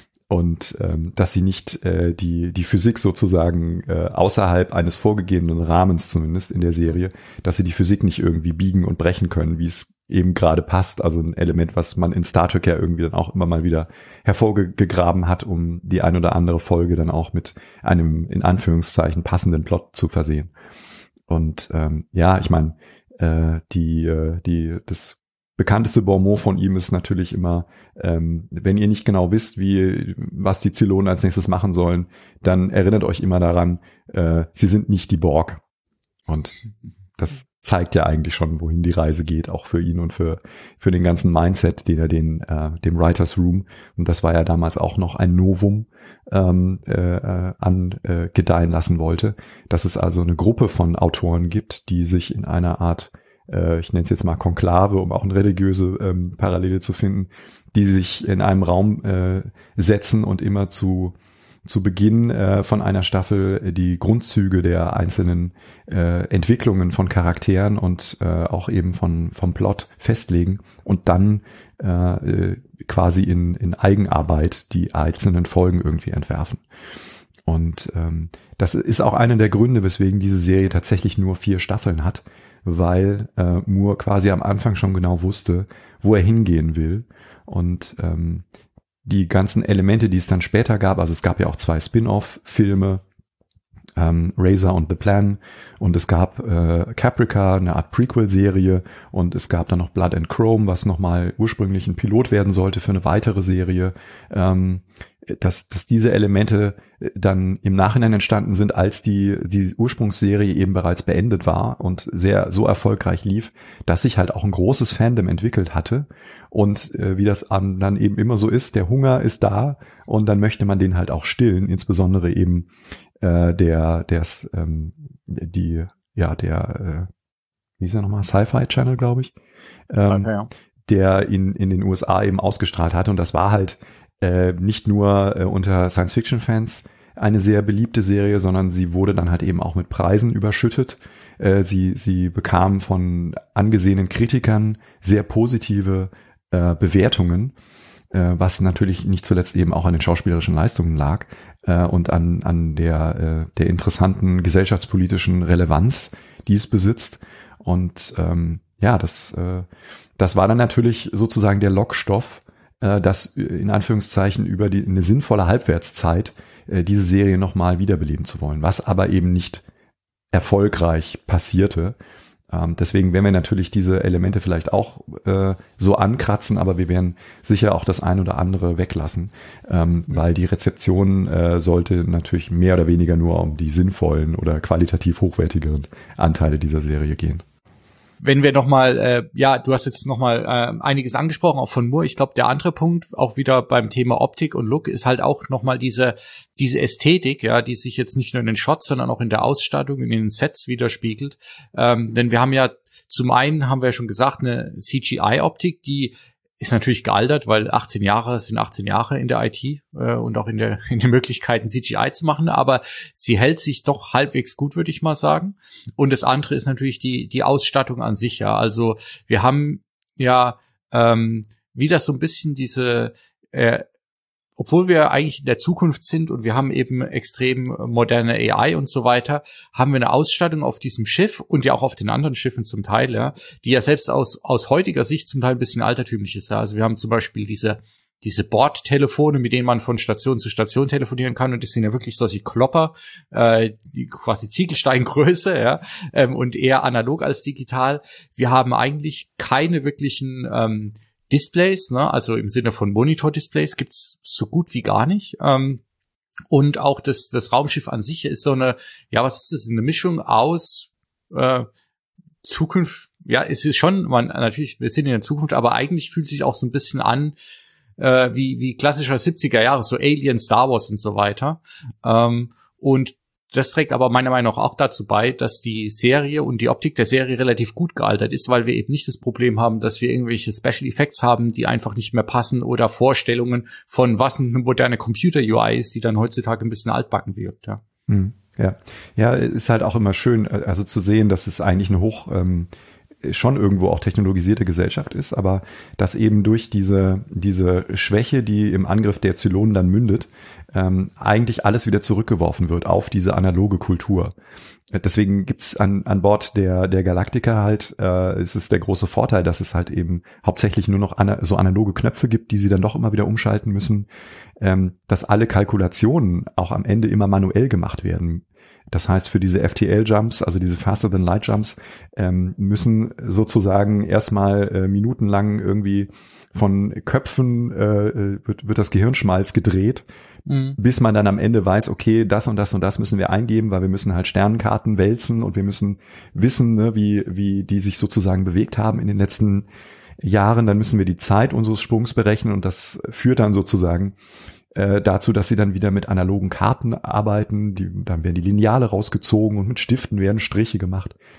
Und ähm, dass sie nicht äh, die die Physik sozusagen äh, außerhalb eines vorgegebenen Rahmens, zumindest in der Serie, dass sie die Physik nicht irgendwie biegen und brechen können, wie es eben gerade passt. Also ein Element, was man in Star Trek ja irgendwie dann auch immer mal wieder hervorgegraben hat, um die ein oder andere Folge dann auch mit einem in Anführungszeichen passenden Plot zu versehen. Und ähm, ja, ich meine, äh, die äh, die das bekannteste Bonmot von ihm ist natürlich immer, ähm, wenn ihr nicht genau wisst, wie was die Zylonen als nächstes machen sollen, dann erinnert euch immer daran, äh, sie sind nicht die Borg. Und das zeigt ja eigentlich schon, wohin die Reise geht, auch für ihn und für für den ganzen Mindset, den er den äh, dem Writers Room, und das war ja damals auch noch ein Novum, ähm, äh, an äh, gedeihen lassen wollte, dass es also eine Gruppe von Autoren gibt, die sich in einer Art, ich nenne es jetzt mal Konklave, um auch eine religiöse ähm, Parallele zu finden, die sich in einem Raum äh, setzen und immer zu zu Beginn äh, von einer Staffel die Grundzüge der einzelnen äh, Entwicklungen von Charakteren und äh, auch eben von vom Plot festlegen und dann äh, quasi in in Eigenarbeit die einzelnen Folgen irgendwie entwerfen. Und ähm, das ist auch einer der Gründe, weswegen diese Serie tatsächlich nur vier Staffeln hat, weil äh, Moore quasi am Anfang schon genau wusste, wo er hingehen will. Und ähm, die ganzen Elemente, die es dann später gab, also es gab ja auch zwei Spin-off-Filme, ähm, Razor und The Plan, und es gab äh, Caprica, eine Art Prequel-Serie, und es gab dann noch Blood and Chrome, was nochmal ursprünglich ein Pilot werden sollte für eine weitere Serie, ähm, dass, dass diese Elemente dann im Nachhinein entstanden sind, als die, die Ursprungsserie eben bereits beendet war und sehr so erfolgreich lief, dass sich halt auch ein großes Fandom entwickelt hatte. Und äh, wie das dann eben immer so ist, der Hunger ist da und dann möchte man den halt auch stillen, insbesondere eben äh, der, der, ähm, die, ja, der, äh, wie ist er nochmal, Sci-Fi Channel, glaube ich, ähm, ja. der in, in den U S A eben ausgestrahlt hatte. Und das war halt Äh, nicht nur äh, unter Science-Fiction-Fans eine sehr beliebte Serie, sondern sie wurde dann halt eben auch mit Preisen überschüttet. Äh, sie, sie bekam von angesehenen Kritikern sehr positive äh, Bewertungen, äh, was natürlich nicht zuletzt eben auch an den schauspielerischen Leistungen lag äh, und an, an der, äh, der interessanten gesellschaftspolitischen Relevanz, die es besitzt. Und ähm, ja, das, äh, das war dann natürlich sozusagen der Lockstoff, das in Anführungszeichen über die, eine sinnvolle Halbwertszeit diese Serie nochmal wiederbeleben zu wollen, was aber eben nicht erfolgreich passierte. Deswegen werden wir natürlich diese Elemente vielleicht auch so ankratzen, aber wir werden sicher auch das ein oder andere weglassen, weil die Rezeption sollte natürlich mehr oder weniger nur um die sinnvollen oder qualitativ hochwertigeren Anteile dieser Serie gehen. Wenn wir nochmal, äh, ja, du hast jetzt nochmal äh, einiges angesprochen, auch von Moore. Ich glaube, der andere Punkt, auch wieder beim Thema Optik und Look, ist halt auch nochmal diese diese Ästhetik, ja, die sich jetzt nicht nur in den Shots, sondern auch in der Ausstattung, in den Sets widerspiegelt. Ähm, denn wir haben ja, zum einen haben wir ja schon gesagt, eine C G I-Optik, die ist natürlich gealtert, weil achtzehn Jahre sind achtzehn Jahre in der I T äh, und auch in der in den Möglichkeiten C G I zu machen, aber sie hält sich doch halbwegs gut, würde ich mal sagen. Und das andere ist natürlich die die Ausstattung an sich, ja. Also wir haben ja ähm, wieder so ein bisschen diese äh, obwohl wir eigentlich in der Zukunft sind und wir haben eben extrem moderne A I und so weiter, haben wir eine Ausstattung auf diesem Schiff und ja auch auf den anderen Schiffen zum Teil, ja, die ja selbst aus aus heutiger Sicht zum Teil ein bisschen altertümlich ist. Ja. Also wir haben zum Beispiel diese diese Bordtelefone, mit denen man von Station zu Station telefonieren kann, und das sind ja wirklich solche Klopper, äh, die quasi Ziegelsteingröße, ja, ähm, und eher analog als digital. Wir haben eigentlich keine wirklichen ähm, Displays, ne, also im Sinne von Monitor-Displays gibt's so gut wie gar nicht. Ähm, und auch das, das Raumschiff an sich ist so eine, ja, was ist das, eine Mischung aus äh, Zukunft, ja, es ist schon, man natürlich, wir sind in der Zukunft, aber eigentlich fühlt sich auch so ein bisschen an, äh, wie wie klassischer siebziger Jahre, so Alien, Star Wars und so weiter. Ähm, und das trägt aber meiner Meinung nach auch dazu bei, dass die Serie und die Optik der Serie relativ gut gealtert ist, weil wir eben nicht das Problem haben, dass wir irgendwelche Special Effects haben, die einfach nicht mehr passen, oder Vorstellungen von was eine moderne Computer-U I ist, die dann heutzutage ein bisschen altbacken wirkt. Ja, hm, ja, ja, ist halt auch immer schön, also zu sehen, dass es eigentlich eine hoch ähm, schon irgendwo auch technologisierte Gesellschaft ist, aber dass eben durch diese diese Schwäche, die im Angriff der Zylonen dann mündet, ähm, eigentlich alles wieder zurückgeworfen wird auf diese analoge Kultur. Deswegen gibt's an an Bord der der Galactica halt, äh, ist es der große Vorteil, dass es halt eben hauptsächlich nur noch ana- so analoge Knöpfe gibt, die sie dann doch immer wieder umschalten müssen, ähm, dass alle Kalkulationen auch am Ende immer manuell gemacht werden. Das heißt, für diese F T L-Jumps, also diese Faster-than-Light-Jumps, ähm, müssen sozusagen erstmal äh, minutenlang irgendwie von Köpfen äh, wird, wird das Gehirnschmalz gedreht, mhm. bis man dann am Ende weiß, okay, das und das und das müssen wir eingeben, weil wir müssen halt Sternenkarten wälzen und wir müssen wissen, ne, wie wie die sich sozusagen bewegt haben in den letzten Jahren. Dann müssen wir die Zeit unseres Sprungs berechnen, und das führt dann sozusagen äh, dazu, dass sie dann wieder mit analogen Karten arbeiten. Die, dann werden die Lineale rausgezogen und mit Stiften werden Striche gemacht.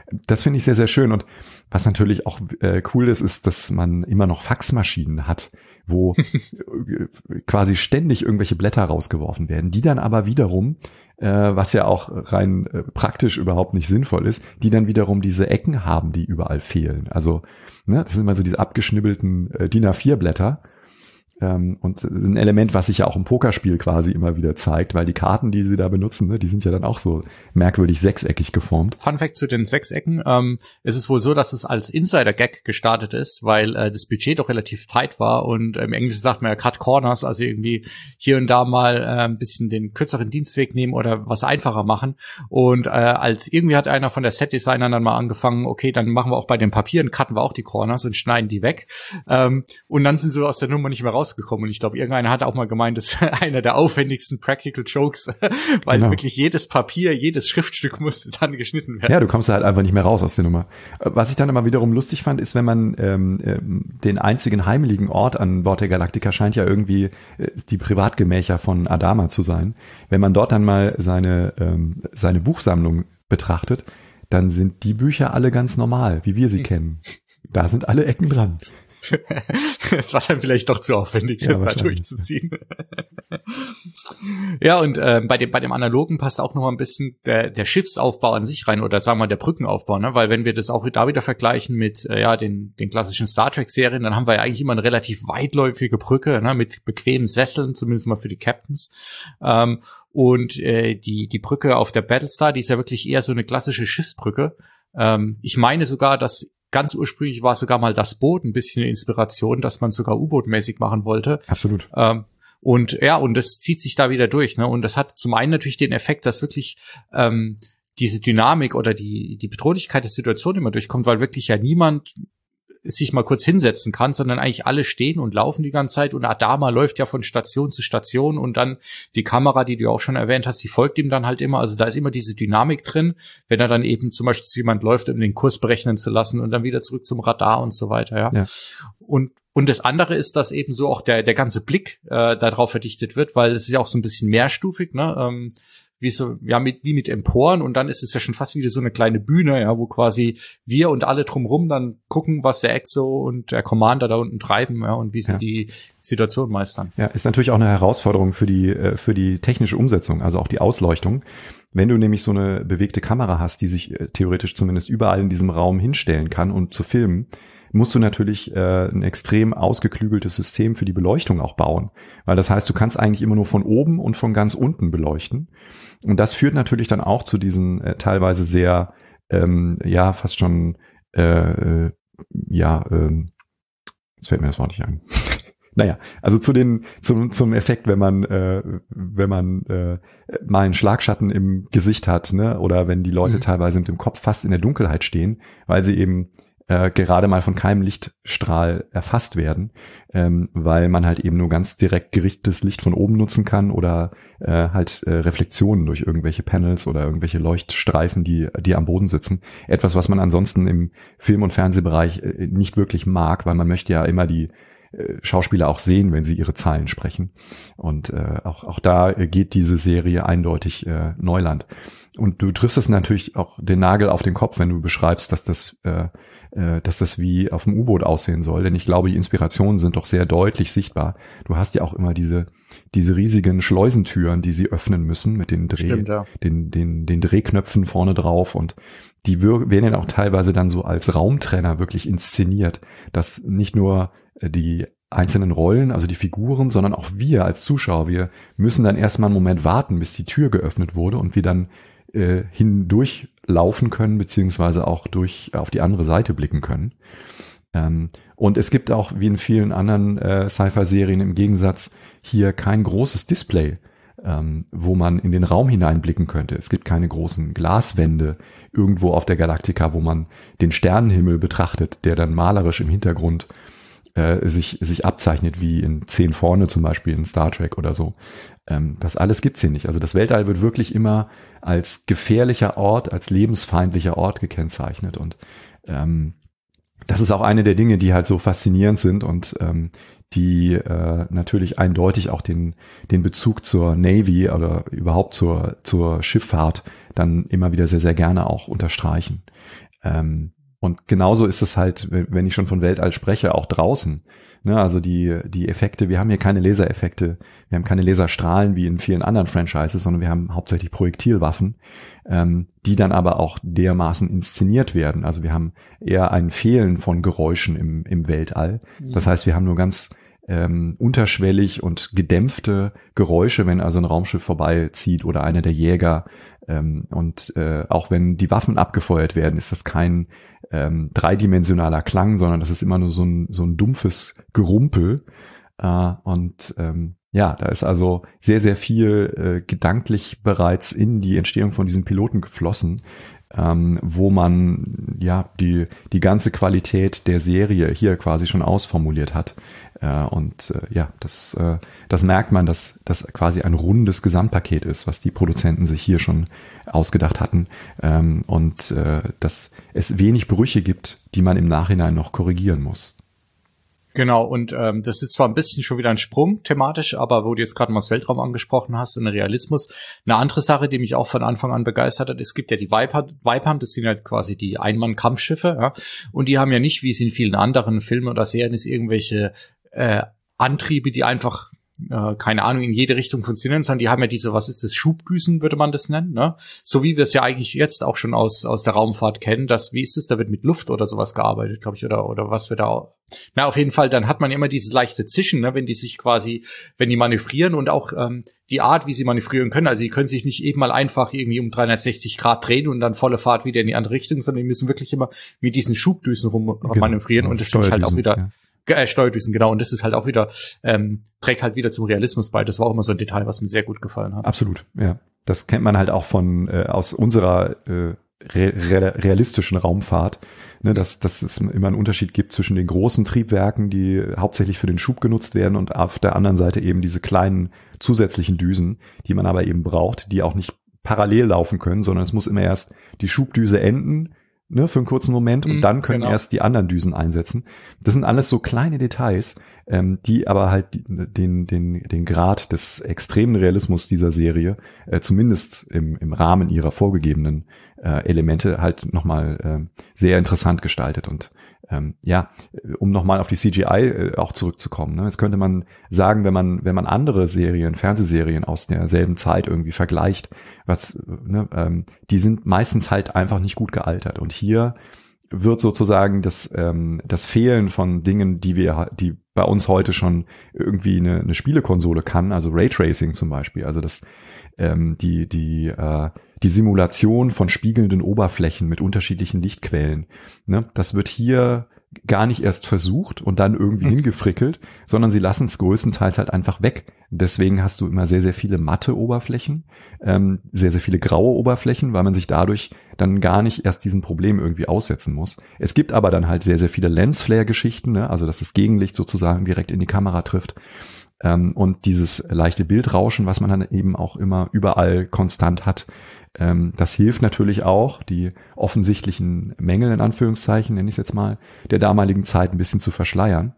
Das finde ich sehr, sehr schön. Und was natürlich auch äh, cool ist, ist, dass man immer noch Faxmaschinen hat, wo quasi ständig irgendwelche Blätter rausgeworfen werden, die dann aber wiederum, äh, was ja auch rein äh, praktisch überhaupt nicht sinnvoll ist, die dann wiederum diese Ecken haben, die überall fehlen. Also, ne, das sind immer so diese abgeschnibbelten äh, D I N A vier Blätter. Ähm, und ein Element, was sich ja auch im Pokerspiel quasi immer wieder zeigt, weil die Karten, die sie da benutzen, ne, die sind ja dann auch so merkwürdig sechseckig geformt. Fun Fact zu den Sechsecken, ähm, es ist wohl so, dass es als Insider-Gag gestartet ist, weil äh, das Budget doch relativ tight war und im Englischen sagt man ja Cut Corners, also irgendwie hier und da mal äh, ein bisschen den kürzeren Dienstweg nehmen oder was einfacher machen. Und äh, als irgendwie hat einer von der Set-Designern dann mal angefangen, okay, dann machen wir auch bei den Papieren, cutten wir auch die Corners und schneiden die weg. Ähm, und dann sind sie aus der Nummer nicht mehr raus gekommen und ich glaube, irgendeiner hat auch mal gemeint, das ist einer der aufwendigsten Practical Jokes, weil genau. wirklich jedes Papier, jedes Schriftstück musste dann geschnitten werden. Ja, du kommst da halt einfach nicht mehr raus aus der Nummer. Was ich dann immer wiederum lustig fand, ist, wenn man ähm, den einzigen heimeligen Ort an Bord der Galactica scheint ja irgendwie äh, die Privatgemächer von Adama zu sein. Wenn man dort dann mal seine ähm, seine Buchsammlung betrachtet, dann sind die Bücher alle ganz normal, wie wir sie hm. kennen. Da sind alle Ecken dran. Es war dann vielleicht doch zu aufwendig, das ja, da durchzuziehen. Ja, und äh, bei dem bei dem Analogen passt auch noch mal ein bisschen der der Schiffsaufbau an sich rein oder sagen wir der Brückenaufbau, ne? Weil wenn wir das auch da wieder vergleichen mit äh, ja den den klassischen Star Trek Serien, dann haben wir ja eigentlich immer eine relativ weitläufige Brücke, ne? Mit bequemen Sesseln, zumindest mal für die Captains. Ähm, und äh, die die Brücke auf der Battlestar, die ist ja wirklich eher so eine klassische Schiffsbrücke. Ähm, ich meine sogar, dass ganz ursprünglich war sogar mal das Boot ein bisschen eine Inspiration, dass man sogar U-Boot-mäßig machen wollte. Absolut. Ähm, und ja, und das zieht sich da wieder durch, ne? Und das hat zum einen natürlich den Effekt, dass wirklich ähm, diese Dynamik oder die die Bedrohlichkeit der Situation immer durchkommt, weil wirklich ja niemand sich mal kurz hinsetzen kann, sondern eigentlich alle stehen und laufen die ganze Zeit und Adama läuft ja von Station zu Station und dann die Kamera, die du auch schon erwähnt hast, die folgt ihm dann halt immer, also da ist immer diese Dynamik drin, wenn er dann eben zum Beispiel zu jemand läuft, um den Kurs berechnen zu lassen und dann wieder zurück zum Radar und so weiter, ja. ja. Und und das andere ist, dass eben so auch der der ganze Blick äh, darauf verdichtet wird, weil es ist ja auch so ein bisschen mehrstufig, ne, ähm, wie so, ja, mit, wie mit Emporen und dann ist es ja schon fast wieder so eine kleine Bühne, ja, wo quasi wir und alle drumrum dann gucken, was der Exo und der Commander da unten treiben, ja, und wie sie ja. die Situation meistern. Ja, ist natürlich auch eine Herausforderung für die, für die technische Umsetzung, also auch die Ausleuchtung. Wenn du nämlich so eine bewegte Kamera hast, die sich theoretisch zumindest überall in diesem Raum hinstellen kann und zu filmen, musst du natürlich äh, ein extrem ausgeklügeltes System für die Beleuchtung auch bauen. Weil das heißt, du kannst eigentlich immer nur von oben und von ganz unten beleuchten. Und das führt natürlich dann auch zu diesen äh, teilweise sehr, ähm, ja, fast schon, äh, äh, ja, ähm, jetzt fällt mir das Wort nicht ein. Naja, also zu den zum zum Effekt, wenn man äh, wenn man äh, mal einen Schlagschatten im Gesicht hat, ne, oder wenn die Leute mhm. teilweise mit dem Kopf fast in der Dunkelheit stehen, weil sie eben äh, gerade mal von keinem Lichtstrahl erfasst werden, ähm, weil man halt eben nur ganz direkt gerichtetes Licht von oben nutzen kann oder äh, halt äh, Reflexionen durch irgendwelche Panels oder irgendwelche Leuchtstreifen, die die am Boden sitzen. Etwas, was man ansonsten im Film- und Fernsehbereich äh, nicht wirklich mag, weil man möchte ja immer die äh, Schauspieler auch sehen, wenn sie ihre Zahlen sprechen. Und äh, auch auch da äh, geht diese Serie eindeutig äh, Neuland. Und du triffst es natürlich auch den Nagel auf den Kopf, wenn du beschreibst, dass das äh, äh, dass das wie auf dem U-Boot aussehen soll. Denn ich glaube, die Inspirationen sind doch sehr deutlich sichtbar. Du hast ja auch immer diese diese riesigen Schleusentüren, die sie öffnen müssen mit den Dreh, Stimmt, ja. den den den Drehknöpfen vorne drauf, und die werden ja auch teilweise dann so als Raumtrenner wirklich inszeniert, dass nicht nur die einzelnen Rollen, also die Figuren, sondern auch wir als Zuschauer, wir müssen dann erstmal einen Moment warten, bis die Tür geöffnet wurde und wir dann äh, hindurchlaufen können, beziehungsweise auch durch auf die andere Seite blicken können. Ähm, und es gibt auch, wie in vielen anderen äh, Sci-Fi-Serien im Gegensatz, hier kein großes Display, ähm, wo man in den Raum hineinblicken könnte. Es gibt keine großen Glaswände irgendwo auf der Galactica, wo man den Sternenhimmel betrachtet, der dann malerisch im Hintergrund äh, sich sich abzeichnet, wie in Zehn vorne zum Beispiel in Star Trek oder so. Ähm, das alles gibt's hier nicht. Also das Weltall wird wirklich immer als gefährlicher Ort, als lebensfeindlicher Ort gekennzeichnet, und ähm, das ist auch eine der Dinge, die halt so faszinierend sind und ähm, die äh, natürlich eindeutig auch den den Bezug zur Navy oder überhaupt zur zur Schifffahrt dann immer wieder sehr, sehr gerne auch unterstreichen. Ähm, Und genauso ist es halt, wenn ich schon von Weltall spreche, auch draußen. Ne, also die die Effekte, wir haben hier keine Lasereffekte, wir haben keine Laserstrahlen wie in vielen anderen Franchises, sondern wir haben hauptsächlich Projektilwaffen, ähm, die dann aber auch dermaßen inszeniert werden. Also wir haben eher ein Fehlen von Geräuschen im im Weltall. Das heißt, wir haben nur ganz ähm, unterschwellig und gedämpfte Geräusche, wenn also ein Raumschiff vorbeizieht oder einer der Jäger. Ähm, und äh, auch wenn die Waffen abgefeuert werden, ist das kein ähm, dreidimensionaler Klang, sondern das ist immer nur so ein so ein dumpfes Gerumpel. Äh, und ähm, ja, da ist also sehr, sehr viel äh, gedanklich bereits in die Entstehung von diesen Piloten geflossen, ähm, wo man ja die die ganze Qualität der Serie hier quasi schon ausformuliert hat. Äh, und äh, ja, das äh, das merkt man, dass das quasi ein rundes Gesamtpaket ist, was die Produzenten sich hier schon ausgedacht hatten, ähm, und äh, dass es wenig Brüche gibt, die man im Nachhinein noch korrigieren muss. Genau, und ähm, das ist zwar ein bisschen schon wieder ein Sprung thematisch, aber wo du jetzt gerade mal das Weltraum angesprochen hast und den Realismus, eine andere Sache, die mich auch von Anfang an begeistert hat, es gibt ja die Viper, Viper, das sind halt quasi die Einmann-Kampfschiffe, ja, und die haben ja nicht, wie es in vielen anderen Filmen oder Serien ist, irgendwelche äh, Antriebe, die einfach äh, keine Ahnung, in jede Richtung funktionieren, sondern die haben ja diese, was ist das, Schubdüsen, würde man das nennen, ne? So wie wir es ja eigentlich jetzt auch schon aus aus der Raumfahrt kennen, dass, wie ist es, da wird mit Luft oder sowas gearbeitet, glaube ich, oder oder was wir da, na, auf jeden Fall, dann hat man immer dieses leichte Zischen, ne, wenn die sich quasi, wenn die manövrieren und auch ähm, die Art, wie sie manövrieren können, also die können sich nicht eben mal einfach irgendwie um dreihundertsechzig Grad drehen und dann volle Fahrt wieder in die andere Richtung, sondern die müssen wirklich immer mit diesen Schubdüsen rum genau, manövrieren, und das ist halt auch wieder, ja. Äh, Steuerdüsen, genau. Und das ist halt auch wieder, ähm, trägt halt wieder zum Realismus bei. Das war auch immer so ein Detail, was mir sehr gut gefallen hat. Absolut, ja. Das kennt man halt auch von, äh, aus unserer äh, re- re- realistischen Raumfahrt, ne, dass, dass es immer einen Unterschied gibt zwischen den großen Triebwerken, die hauptsächlich für den Schub genutzt werden, und auf der anderen Seite eben diese kleinen zusätzlichen Düsen, die man aber eben braucht, die auch nicht parallel laufen können, sondern es muss immer erst die Schubdüse enden, ne, für einen kurzen Moment, und dann können genau. erst die anderen Düsen einsetzen. Das sind alles so kleine Details, ähm, die aber halt den den den Grad des extremen Realismus dieser Serie, äh, zumindest im im Rahmen ihrer vorgegebenen äh, Elemente, halt nochmal äh, sehr interessant gestaltet. Und ähm, ja, um nochmal auf die C G I äh, auch zurückzukommen, ne, jetzt könnte man sagen, wenn man wenn man andere Serien, Fernsehserien aus derselben Zeit irgendwie vergleicht, was ne, ähm, die sind meistens halt einfach nicht gut gealtert. Und hier wird sozusagen das ähm, das Fehlen von Dingen, die wir die bei uns heute schon irgendwie eine, eine Spielekonsole kann, also Raytracing zum Beispiel, also das ähm, die die äh, die Simulation von spiegelnden Oberflächen mit unterschiedlichen Lichtquellen, ne, das wird hier gar nicht erst versucht und dann irgendwie hm. hingefrickelt, sondern sie lassen es größtenteils halt einfach weg. Deswegen hast du immer sehr, sehr viele matte Oberflächen, ähm, sehr, sehr viele graue Oberflächen, weil man sich dadurch dann gar nicht erst diesen Problem irgendwie aussetzen muss. Es gibt aber dann halt sehr, sehr viele Lensflare-Geschichten, ne? Also dass das Gegenlicht sozusagen direkt in die Kamera trifft. Ähm, und dieses leichte Bildrauschen, was man dann eben auch immer überall konstant hat, ähm, das hilft natürlich auch, die offensichtlichen Mängel, in Anführungszeichen, nenne ich es jetzt mal, der damaligen Zeit ein bisschen zu verschleiern.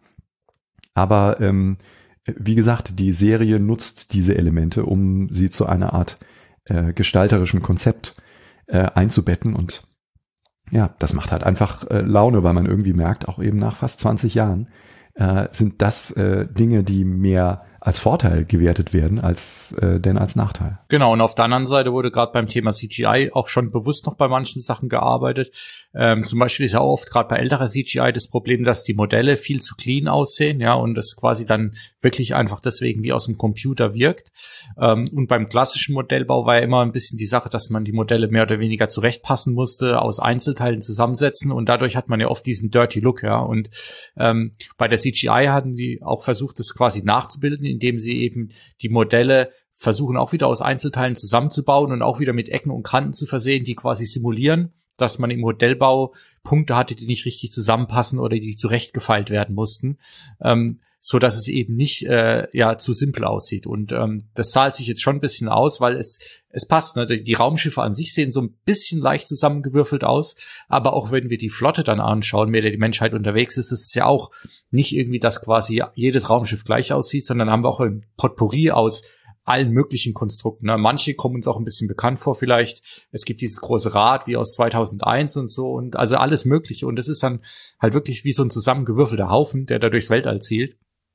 Aber ähm, wie gesagt, die Serie nutzt diese Elemente, um sie zu einer Art äh, gestalterischem Konzept äh, einzubetten, und ja, das macht halt einfach äh, Laune, weil man irgendwie merkt, auch eben nach fast zwanzig Jahren äh, sind das äh, Dinge, die mehr als Vorteil gewertet werden als äh, denn als Nachteil. Genau, und auf der anderen Seite wurde gerade beim Thema C G I auch schon bewusst noch bei manchen Sachen gearbeitet. Ähm, zum Beispiel ist ja auch oft gerade bei älterer C G I das Problem, dass die Modelle viel zu clean aussehen, ja, und das quasi dann wirklich einfach deswegen wie aus dem Computer wirkt. Ähm, und beim klassischen Modellbau war ja immer ein bisschen die Sache, dass man die Modelle mehr oder weniger zurechtpassen musste, aus Einzelteilen zusammensetzen, und dadurch hat man ja oft diesen Dirty Look, ja. Und ähm, bei der C G I hatten die auch versucht, das quasi nachzubilden, indem sie eben die Modelle versuchen auch wieder aus Einzelteilen zusammenzubauen und auch wieder mit Ecken und Kanten zu versehen, die quasi simulieren, dass man im Modellbau Punkte hatte, die nicht richtig zusammenpassen oder die zurechtgefeilt werden mussten, ähm, so dass es eben nicht äh, ja zu simpel aussieht. Und ähm, das zahlt sich jetzt schon ein bisschen aus, weil es es passt. Ne? Die Raumschiffe an sich sehen so ein bisschen leicht zusammengewürfelt aus, aber auch wenn wir die Flotte dann anschauen, mit der die Menschheit unterwegs ist, ist es ja auch nicht irgendwie, dass quasi jedes Raumschiff gleich aussieht, sondern haben wir auch ein Potpourri aus allen möglichen Konstrukten. Ne? Manche kommen uns auch ein bisschen bekannt vor vielleicht. Es gibt dieses große Rad wie aus zweitausendeins und so und also alles Mögliche. Und das ist dann halt wirklich wie so ein zusammengewürfelter Haufen, der da durchs Weltall zielt.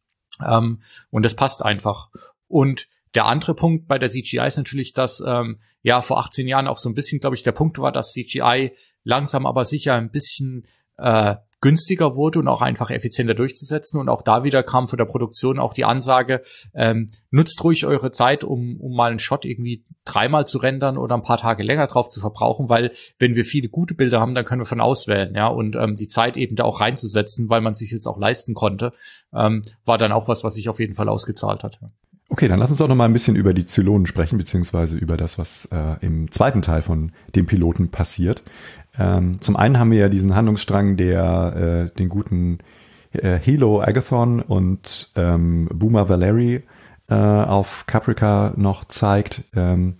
Ähm, und das passt einfach. Und der andere Punkt bei der C G I ist natürlich, dass ähm, ja vor achtzehn Jahren auch so ein bisschen, glaube ich, der Punkt war, dass C G I langsam aber sicher ein bisschen äh, günstiger wurde und auch einfach effizienter durchzusetzen. Und auch da wieder kam von der Produktion auch die Ansage, ähm, nutzt ruhig eure Zeit, um um mal einen Shot irgendwie dreimal zu rendern oder ein paar Tage länger drauf zu verbrauchen, weil wenn wir viele gute Bilder haben, dann können wir von auswählen, ja, und ähm, die Zeit eben da auch reinzusetzen, weil man sich jetzt auch leisten konnte, ähm, war dann auch was, was sich auf jeden Fall ausgezahlt hat. Ja. Okay, dann lass uns auch noch mal ein bisschen über die Zylonen sprechen, beziehungsweise über das, was äh, im zweiten Teil von dem Piloten passiert. Ähm, zum einen haben wir ja diesen Handlungsstrang, der äh, den guten äh, Helo Agathon und ähm, Boomer Valery äh, auf Caprica noch zeigt. Ähm,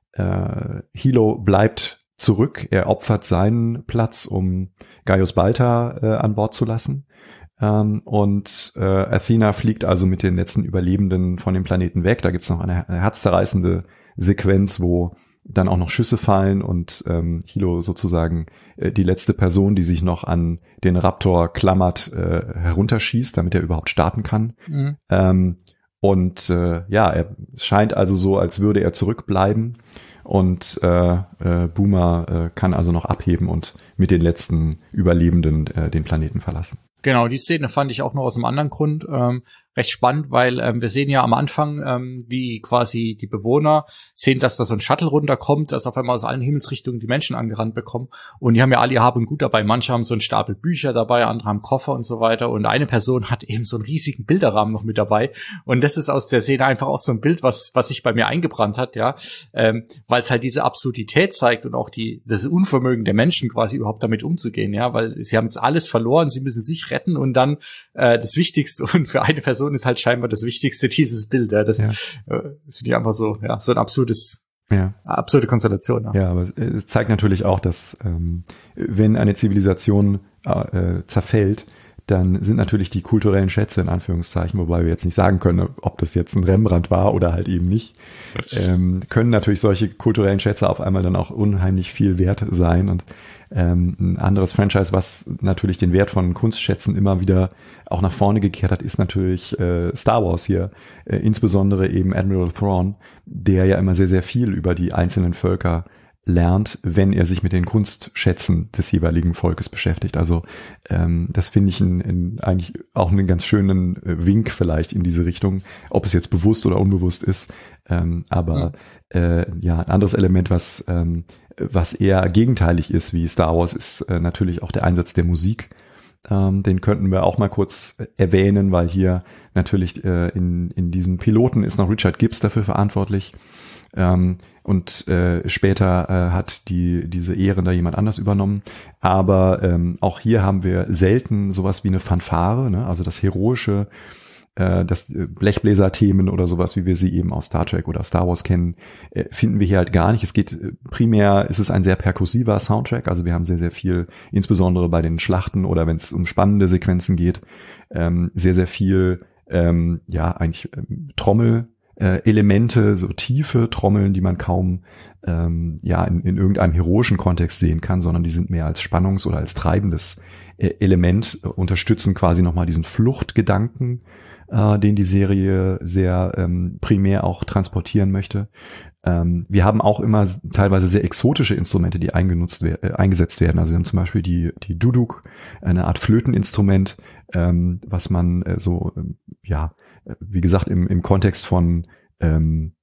äh, Helo bleibt zurück, er opfert seinen Platz, um Gaius Baltar äh, an Bord zu lassen. Um, und äh, Athena fliegt also mit den letzten Überlebenden von dem Planeten weg. Da gibt's noch eine, eine herzzerreißende Sequenz, wo dann auch noch Schüsse fallen und ähm, Hilo sozusagen äh, die letzte Person, die sich noch an den Raptor klammert, äh, herunterschießt, damit er überhaupt starten kann. Mhm. Ähm, und äh, ja, er scheint also so, als würde er zurückbleiben. Und äh, äh, Boomer äh, kann also noch abheben und mit den letzten Überlebenden äh, den Planeten verlassen. Genau, die Szene fand ich auch noch aus einem anderen Grund ähm, recht spannend, weil ähm, wir sehen ja am Anfang, ähm, wie quasi die Bewohner sehen, dass da so ein Shuttle runterkommt, dass auf einmal aus allen Himmelsrichtungen die Menschen angerannt bekommen. Und die haben ja alle ihr Hab und Gut dabei. Manche haben so einen Stapel Bücher dabei, andere haben Koffer und so weiter. Und eine Person hat eben so einen riesigen Bilderrahmen noch mit dabei. Und das ist aus der Szene einfach auch so ein Bild, was was sich bei mir eingebrannt hat, ja, ähm, weil es halt diese Absurdität zeigt und auch die das Unvermögen der Menschen quasi überhaupt damit umzugehen, ja, weil sie haben jetzt alles verloren, sie müssen sich retten und dann äh, das Wichtigste und für eine Person ist halt scheinbar das Wichtigste dieses Bild. Ja. Das ja. äh, finde ich einfach so, ja, so ein absurdes, ja. absurde Konstellation. Ja. ja, aber es zeigt natürlich auch, dass ähm, wenn eine Zivilisation äh, zerfällt, dann sind natürlich die kulturellen Schätze in Anführungszeichen, wobei wir jetzt nicht sagen können, ob das jetzt ein Rembrandt war oder halt eben nicht, ähm, können natürlich solche kulturellen Schätze auf einmal dann auch unheimlich viel wert sein. Und ähm, ein anderes Franchise, was natürlich den Wert von Kunstschätzen immer wieder auch nach vorne gekehrt hat, ist natürlich äh, Star Wars hier, äh, insbesondere eben Admiral Thrawn, der ja immer sehr, sehr viel über die einzelnen Völker lernt, wenn er sich mit den Kunstschätzen des jeweiligen Volkes beschäftigt. Also ähm, das finde ich in, in eigentlich auch einen ganz schönen äh, Wink vielleicht in diese Richtung, ob es jetzt bewusst oder unbewusst ist. Ähm, aber mhm. äh, ja, ein anderes Element, was ähm, was eher gegenteilig ist wie Star Wars, ist äh, natürlich auch der Einsatz der Musik. Ähm, den könnten wir auch mal kurz erwähnen, weil hier natürlich äh, in in diesem Piloten ist noch Richard Gibbs dafür verantwortlich. Ähm, und äh, später äh, hat die diese Ehren da jemand anders übernommen. Aber ähm, auch hier haben wir selten sowas wie eine Fanfare, ne? Also das heroische, äh, das Blechbläser-Themen oder sowas, wie wir sie eben aus Star Trek oder Star Wars kennen, äh, finden wir hier halt gar nicht. Es geht äh, primär, ist es ein sehr perkussiver Soundtrack. Also wir haben sehr, sehr viel, insbesondere bei den Schlachten oder wenn es um spannende Sequenzen geht, ähm, sehr, sehr viel, ähm, ja, eigentlich ähm, Trommel, Äh, Elemente, so tiefe Trommeln, die man kaum ähm, ja in, in irgendeinem heroischen Kontext sehen kann, sondern die sind mehr als Spannungs- oder als treibendes äh, Element, äh, unterstützen quasi nochmal diesen Fluchtgedanken, äh, den die Serie sehr ähm, primär auch transportieren möchte. Ähm, wir haben auch immer teilweise sehr exotische Instrumente, die eingenutzt wer- äh, eingesetzt werden. Also wir haben zum Beispiel die die Duduk, eine Art Flöteninstrument, ähm, was man äh, so ähm, ja wie gesagt, im, im Kontext von, ähm,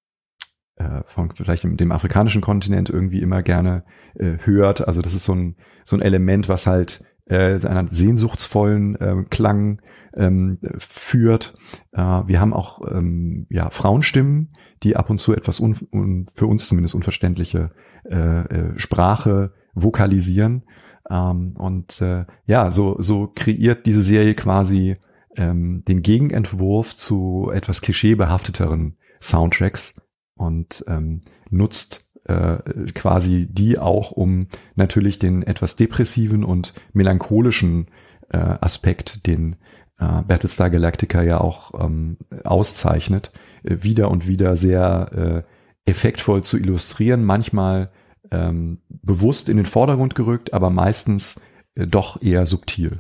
äh, von vielleicht dem, dem afrikanischen Kontinent irgendwie immer gerne äh, hört. Also das ist so ein, so ein Element, was halt äh, einen sehnsuchtsvollen äh, Klang ähm, führt. Äh, wir haben auch ähm, ja Frauenstimmen, die ab und zu etwas un, un, für uns zumindest unverständliche äh, äh, Sprache vokalisieren. Ähm, und äh, ja, so, so kreiert diese Serie quasi Ähm, den Gegenentwurf zu etwas klischeebehafteteren Soundtracks und ähm, nutzt äh, quasi die auch, um natürlich den etwas depressiven und melancholischen äh, Aspekt, den äh, Battlestar Galactica ja auch ähm, auszeichnet, äh, wieder und wieder sehr äh, effektvoll zu illustrieren, manchmal ähm, bewusst in den Vordergrund gerückt, aber meistens äh, doch eher subtil.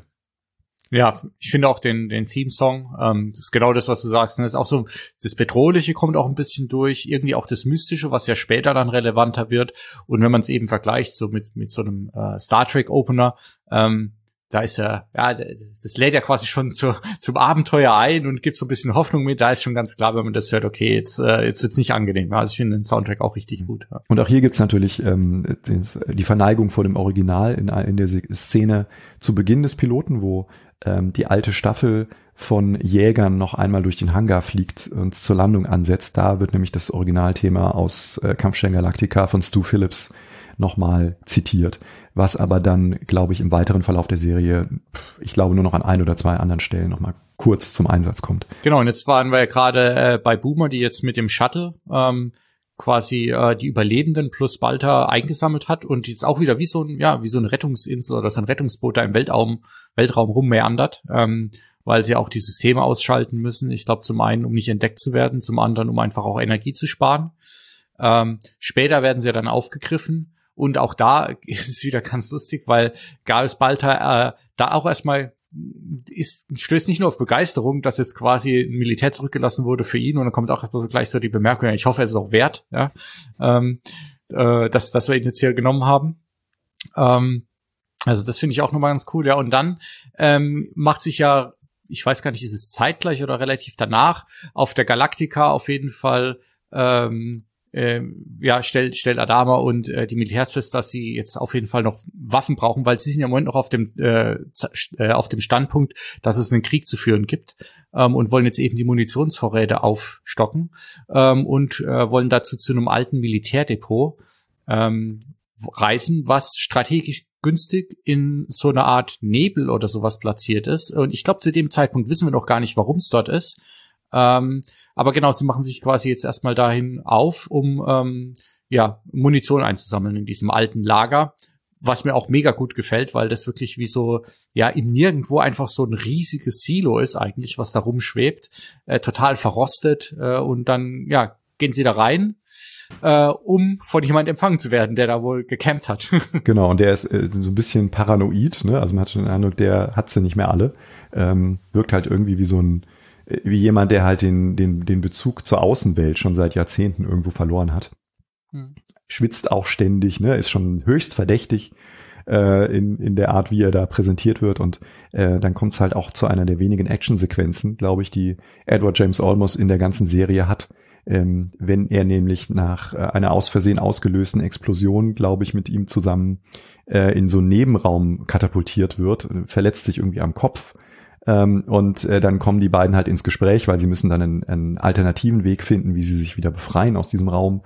Ja, ich finde auch den den Theme-Song, ähm, das ist genau das, was du sagst. Ne? Das ist auch so, das Bedrohliche kommt auch ein bisschen durch, irgendwie auch das Mystische, was ja später dann relevanter wird. Und wenn man es eben vergleicht so mit mit so einem äh, Star Trek Opener, ähm, da ist ja, ja, das lädt ja quasi schon zu, zum Abenteuer ein und gibt so ein bisschen Hoffnung mit. Da ist schon ganz klar, wenn man das hört, okay, jetzt äh, jetzt wird's nicht angenehm. Also ich finde den Soundtrack auch richtig gut. Ja. Und auch hier gibt's natürlich ähm, die Verneigung vor dem Original in, in der Szene zu Beginn des Piloten, wo ähm, die alte Staffel von Jägern noch einmal durch den Hangar fliegt und zur Landung ansetzt. Da wird nämlich das Originalthema aus äh, Kampfstern Galactica von Stu Phillips nochmal zitiert, was aber dann, glaube ich, im weiteren Verlauf der Serie, ich glaube, nur noch an ein oder zwei anderen Stellen nochmal kurz zum Einsatz kommt. Genau, und jetzt waren wir ja gerade äh, bei Boomer, die jetzt mit dem Shuttle ähm, quasi äh, die Überlebenden plus Balta eingesammelt hat und jetzt auch wieder wie so ein, ja, wie so eine Rettungsinsel oder so ein Rettungsboot da im Weltraum, Weltraum rummeandert, ähm, weil sie auch die Systeme ausschalten müssen. Ich glaube, zum einen, um nicht entdeckt zu werden, zum anderen, um einfach auch Energie zu sparen. Ähm, später werden sie ja dann aufgegriffen. Und auch da ist es wieder ganz lustig, weil Gaius Balta äh, da auch erstmal ist, stößt nicht nur auf Begeisterung, dass jetzt quasi ein Militär zurückgelassen wurde für ihn, und dann kommt auch erstmal so gleich so die Bemerkung, ja, ich hoffe, es ist auch wert, ja, ähm, äh, dass, dass wir ihn jetzt hier genommen haben. Ähm, also das finde ich auch nochmal ganz cool, ja. Und dann ähm, macht sich ja, ich weiß gar nicht, ist es zeitgleich oder relativ danach, auf der Galactica auf jeden Fall ähm, Ähm, ja, stellt, stellt Adama und äh, die Militärs fest, dass sie jetzt auf jeden Fall noch Waffen brauchen, weil sie sind ja im Moment noch auf dem äh, äh, auf dem Standpunkt, dass es einen Krieg zu führen gibt, ähm, und wollen jetzt eben die Munitionsvorräte aufstocken, ähm, und äh, wollen dazu zu einem alten Militärdepot ähm, reisen, was strategisch günstig in so einer Art Nebel oder sowas platziert ist. Und ich glaube, zu dem Zeitpunkt wissen wir noch gar nicht, warum es dort ist. Ähm, aber genau, sie machen sich quasi jetzt erstmal dahin auf, um ähm, ja Munition einzusammeln in diesem alten Lager, was mir auch mega gut gefällt, weil das wirklich wie so, ja, im Nirgendwo einfach so ein riesiges Silo ist eigentlich, was da rumschwebt, äh, total verrostet, äh, und dann, ja, gehen sie da rein, äh, um von jemand empfangen zu werden, der da wohl gecampt hat. Genau, und der ist äh, so ein bisschen paranoid, ne? Also man hat schon den Eindruck, der hat sie nicht mehr alle, ähm, wirkt halt irgendwie wie so ein wie jemand, der halt den, den, den Bezug zur Außenwelt schon seit Jahrzehnten irgendwo verloren hat. Hm. Schwitzt auch ständig, ne, ist schon höchst verdächtig äh, in, in der Art, wie er da präsentiert wird. Und äh, dann kommt es halt auch zu einer der wenigen Actionsequenzen, glaube ich, die Edward James Olmos in der ganzen Serie hat. Ähm, wenn er nämlich nach äh, einer aus Versehen ausgelösten Explosion, glaube ich, mit ihm zusammen äh, in so einen Nebenraum katapultiert wird, verletzt sich irgendwie am Kopf. Ähm, und äh, dann kommen die beiden halt ins Gespräch, weil sie müssen dann einen, einen alternativen Weg finden, wie sie sich wieder befreien aus diesem Raum.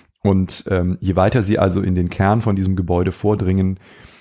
Und ähm, je weiter sie also in den Kern von diesem Gebäude vordringen,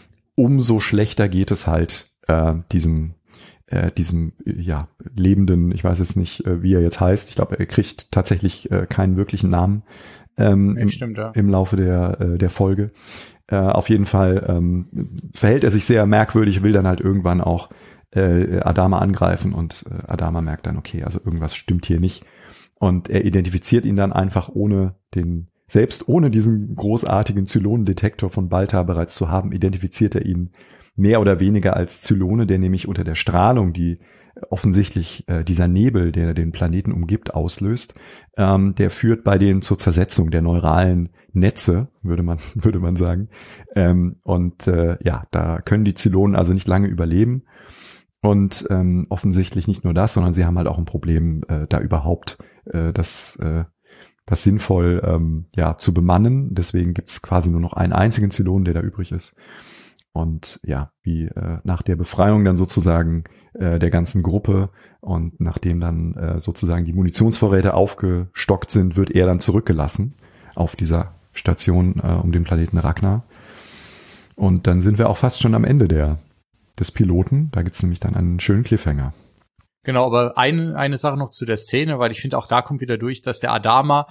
umso schlechter geht es halt äh, diesem äh, diesem ja lebenden, ich weiß jetzt nicht, äh, wie er jetzt heißt. Ich glaube, er kriegt tatsächlich äh, keinen wirklichen Namen ähm, im, stimmt, ja. im Laufe der äh, der Folge. Äh, auf jeden Fall ähm, verhält er sich sehr merkwürdig, will dann halt irgendwann auch äh, Adama angreifen, und äh, Adama merkt dann, okay, also irgendwas stimmt hier nicht, und er identifiziert ihn dann einfach ohne den, selbst ohne diesen großartigen Zylonendetektor von Balta bereits zu haben, identifiziert er ihn mehr oder weniger als Zylone, der nämlich unter der Strahlung, die offensichtlich äh, dieser Nebel, der den Planeten umgibt, auslöst, ähm, der führt bei denen zur Zersetzung der neuralen Netze, würde man würde man sagen, ähm, und äh, ja, da können die Zylonen also nicht lange überleben. Und ähm, offensichtlich nicht nur das, sondern sie haben halt auch ein Problem, äh, da überhaupt äh, das, äh, das sinnvoll ähm, ja zu bemannen. Deswegen gibt es quasi nur noch einen einzigen Zylon, der da übrig ist. Und ja, wie äh, nach der Befreiung dann sozusagen äh, der ganzen Gruppe und nachdem dann äh, sozusagen die Munitionsvorräte aufgestockt sind, wird er dann zurückgelassen auf dieser Station äh, um den Planeten Ragnar. Und dann sind wir auch fast schon am Ende der des Piloten. Da gibt's nämlich dann einen schönen Cliffhanger. Genau, aber eine eine Sache noch zu der Szene, weil ich finde, auch da kommt wieder durch, dass der Adama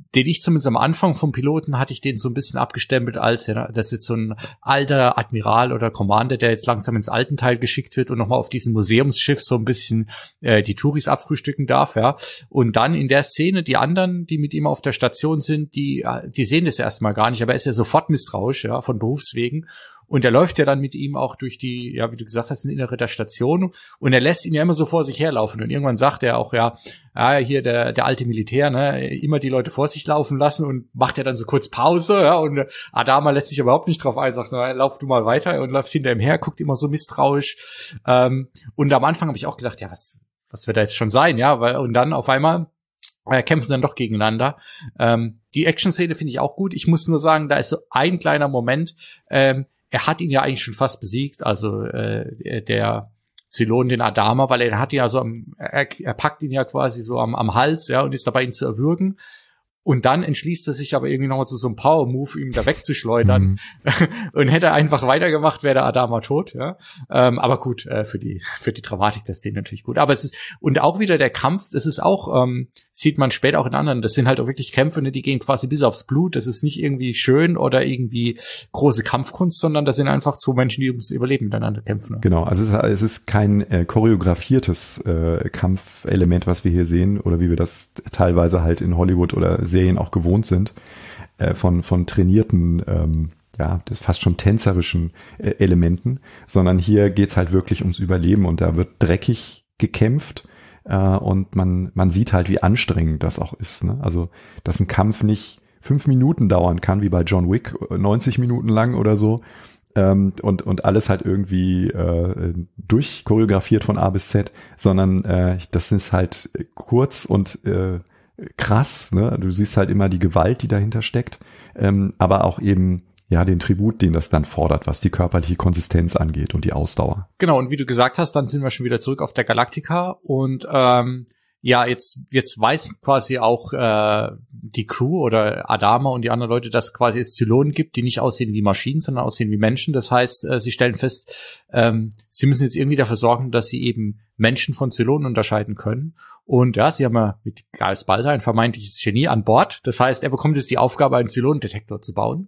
den ich zumindest am Anfang vom Piloten hatte ich den so ein bisschen abgestempelt als, ja, das ist jetzt so ein alter Admiral oder Commander, der jetzt langsam ins Altenteil geschickt wird und nochmal auf diesem Museumsschiff so ein bisschen äh, die Touris abfrühstücken darf, ja. Und dann in der Szene, die anderen, die mit ihm auf der Station sind, die, die sehen das erstmal gar nicht, aber er ist ja sofort misstrauisch, ja, von Berufswegen. Und er läuft ja dann mit ihm auch durch die, ja, wie du gesagt hast, in Innere der Station. Und er lässt ihn ja immer so vor sich herlaufen. Und irgendwann sagt er auch, ja, ja, hier der, der alte Militär, ne, immer die Leute vor sich laufen lassen und macht ja dann so kurz Pause, ja. Und Adama lässt sich überhaupt nicht drauf ein, sagt, na, lauf du mal weiter und läuft hinter ihm her, guckt immer so misstrauisch. Ähm, und am Anfang habe ich auch gedacht, ja, was, was wird da jetzt schon sein, ja, weil, und dann auf einmal äh, kämpfen dann doch gegeneinander. Ähm, die Action-Szene finde ich auch gut. Ich muss nur sagen, da ist so ein kleiner Moment, ähm, er hat ihn ja eigentlich schon fast besiegt, also äh, der Zylon, den Adama, weil er hat ihn ja so am, er, er packt ihn ja quasi so am, am Hals, ja, und ist dabei, ihn zu erwürgen. Und dann entschließt er sich aber irgendwie nochmal zu so einem Power-Move, ihm da wegzuschleudern. Mhm. Und hätte er einfach weitergemacht, wäre der Adama tot, ja. Ähm, aber gut, äh, für die, für die Dramatik der Szene natürlich gut. Aber es ist, und auch wieder der Kampf, das ist auch, ähm, sieht man später auch in anderen, das sind halt auch wirklich Kämpfe, ne, die gehen quasi bis aufs Blut. Das ist nicht irgendwie schön oder irgendwie große Kampfkunst, sondern das sind einfach zwei Menschen, die ums Überleben miteinander kämpfen. Ne? Genau, also es ist, es ist kein äh, choreografiertes äh, Kampfelement, was wir hier sehen, oder wie wir das teilweise halt in Hollywood oder Serien auch gewohnt sind, äh, von von trainierten, ähm, ja, fast schon tänzerischen äh, Elementen, sondern hier geht's halt wirklich ums Überleben und da wird dreckig gekämpft äh, und man man sieht halt, wie anstrengend das auch ist, ne? Also, dass ein Kampf nicht fünf Minuten dauern kann, wie bei John Wick, neunzig Minuten lang oder so, ähm, und und alles halt irgendwie äh, durchchoreografiert von A bis Z, sondern äh, das ist halt kurz und äh, krass, ne? Du siehst halt immer die Gewalt, die dahinter steckt, ähm, aber auch eben ja den Tribut, den das dann fordert, was die körperliche Konsistenz angeht und die Ausdauer. Genau, und wie du gesagt hast, dann sind wir schon wieder zurück auf der Galactica und ähm, ja, jetzt jetzt weiß quasi auch äh, die Crew oder Adama und die anderen Leute, dass quasi es Zylonen gibt, die nicht aussehen wie Maschinen, sondern aussehen wie Menschen. Das heißt, äh, sie stellen fest, ähm, sie müssen jetzt irgendwie dafür sorgen, dass sie eben Menschen von Zylonen unterscheiden können. Und ja, sie haben ja mit Gaius Baltar ein vermeintliches Genie an Bord. Das heißt, er bekommt jetzt die Aufgabe, einen Zylonendetektor zu bauen.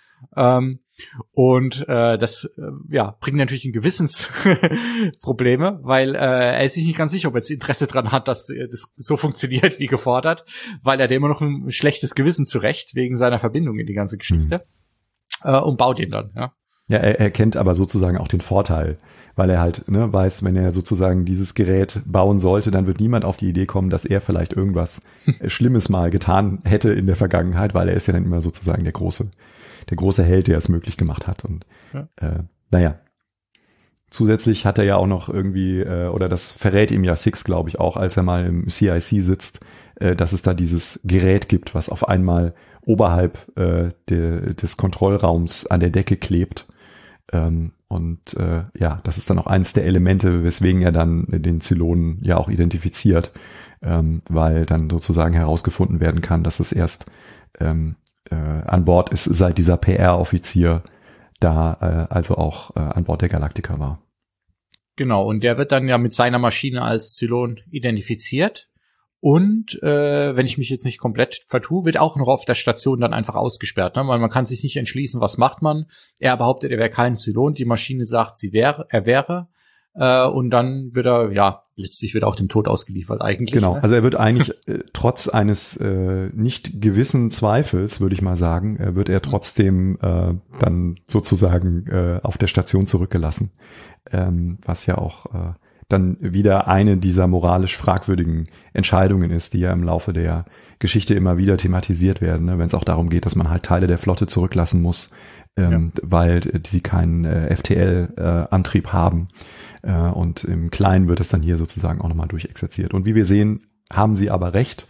Ähm, und äh, das äh, ja bringt natürlich ein Gewissensprobleme, weil äh, er ist sich nicht ganz sicher, ob er jetzt Interesse dran hat, dass äh, das so funktioniert wie gefordert, weil er dem immer noch ein schlechtes Gewissen zurecht wegen seiner Verbindung in die ganze Geschichte mhm. äh, und baut ihn dann. Ja, ja er, er kennt aber sozusagen auch den Vorteil, weil er halt ne, weiß, wenn er sozusagen dieses Gerät bauen sollte, dann wird niemand auf die Idee kommen, dass er vielleicht irgendwas Schlimmes mal getan hätte in der Vergangenheit, weil er ist ja dann immer sozusagen der große der große Held, der es möglich gemacht hat. Und ja. äh, naja, zusätzlich hat er ja auch noch irgendwie, äh, oder das verrät ihm ja Six, glaube ich, auch, als er mal im C I C sitzt, äh, dass es da dieses Gerät gibt, was auf einmal oberhalb äh, de, des Kontrollraums an der Decke klebt. Ähm, und äh, ja, das ist dann auch eines der Elemente, weswegen er dann den Zylonen ja auch identifiziert, ähm, weil dann sozusagen herausgefunden werden kann, dass es erst ähm, äh, an Bord ist, seit dieser P R-Offizier da äh, also auch äh, an Bord der Galactica war. Genau, und der wird dann ja mit seiner Maschine als Zylon identifiziert. Und äh, wenn ich mich jetzt nicht komplett vertue, wird auch noch auf der Station dann einfach ausgesperrt, ne? Weil man kann sich nicht entschließen, was macht man. Er behauptet, er wäre kein Zylon. Die Maschine sagt, sie wäre, er wäre. Äh, und dann wird er, ja, letztlich wird er auch dem Tod ausgeliefert eigentlich. Genau, ne? Also er wird eigentlich äh, trotz eines äh, nicht gewissen Zweifels, würde ich mal sagen, äh, wird er trotzdem äh, dann sozusagen äh, auf der Station zurückgelassen. Ähm, was ja auch äh, dann wieder eine dieser moralisch fragwürdigen Entscheidungen ist, die ja im Laufe der Geschichte immer wieder thematisiert werden, ne? Wenn es auch darum geht, dass man halt Teile der Flotte zurücklassen muss, ähm, ja. weil äh, sie keinen äh, F T L-Antrieb äh, haben. Äh, und im Kleinen wird es dann hier sozusagen auch nochmal durchexerziert. Und wie wir sehen, haben sie aber recht,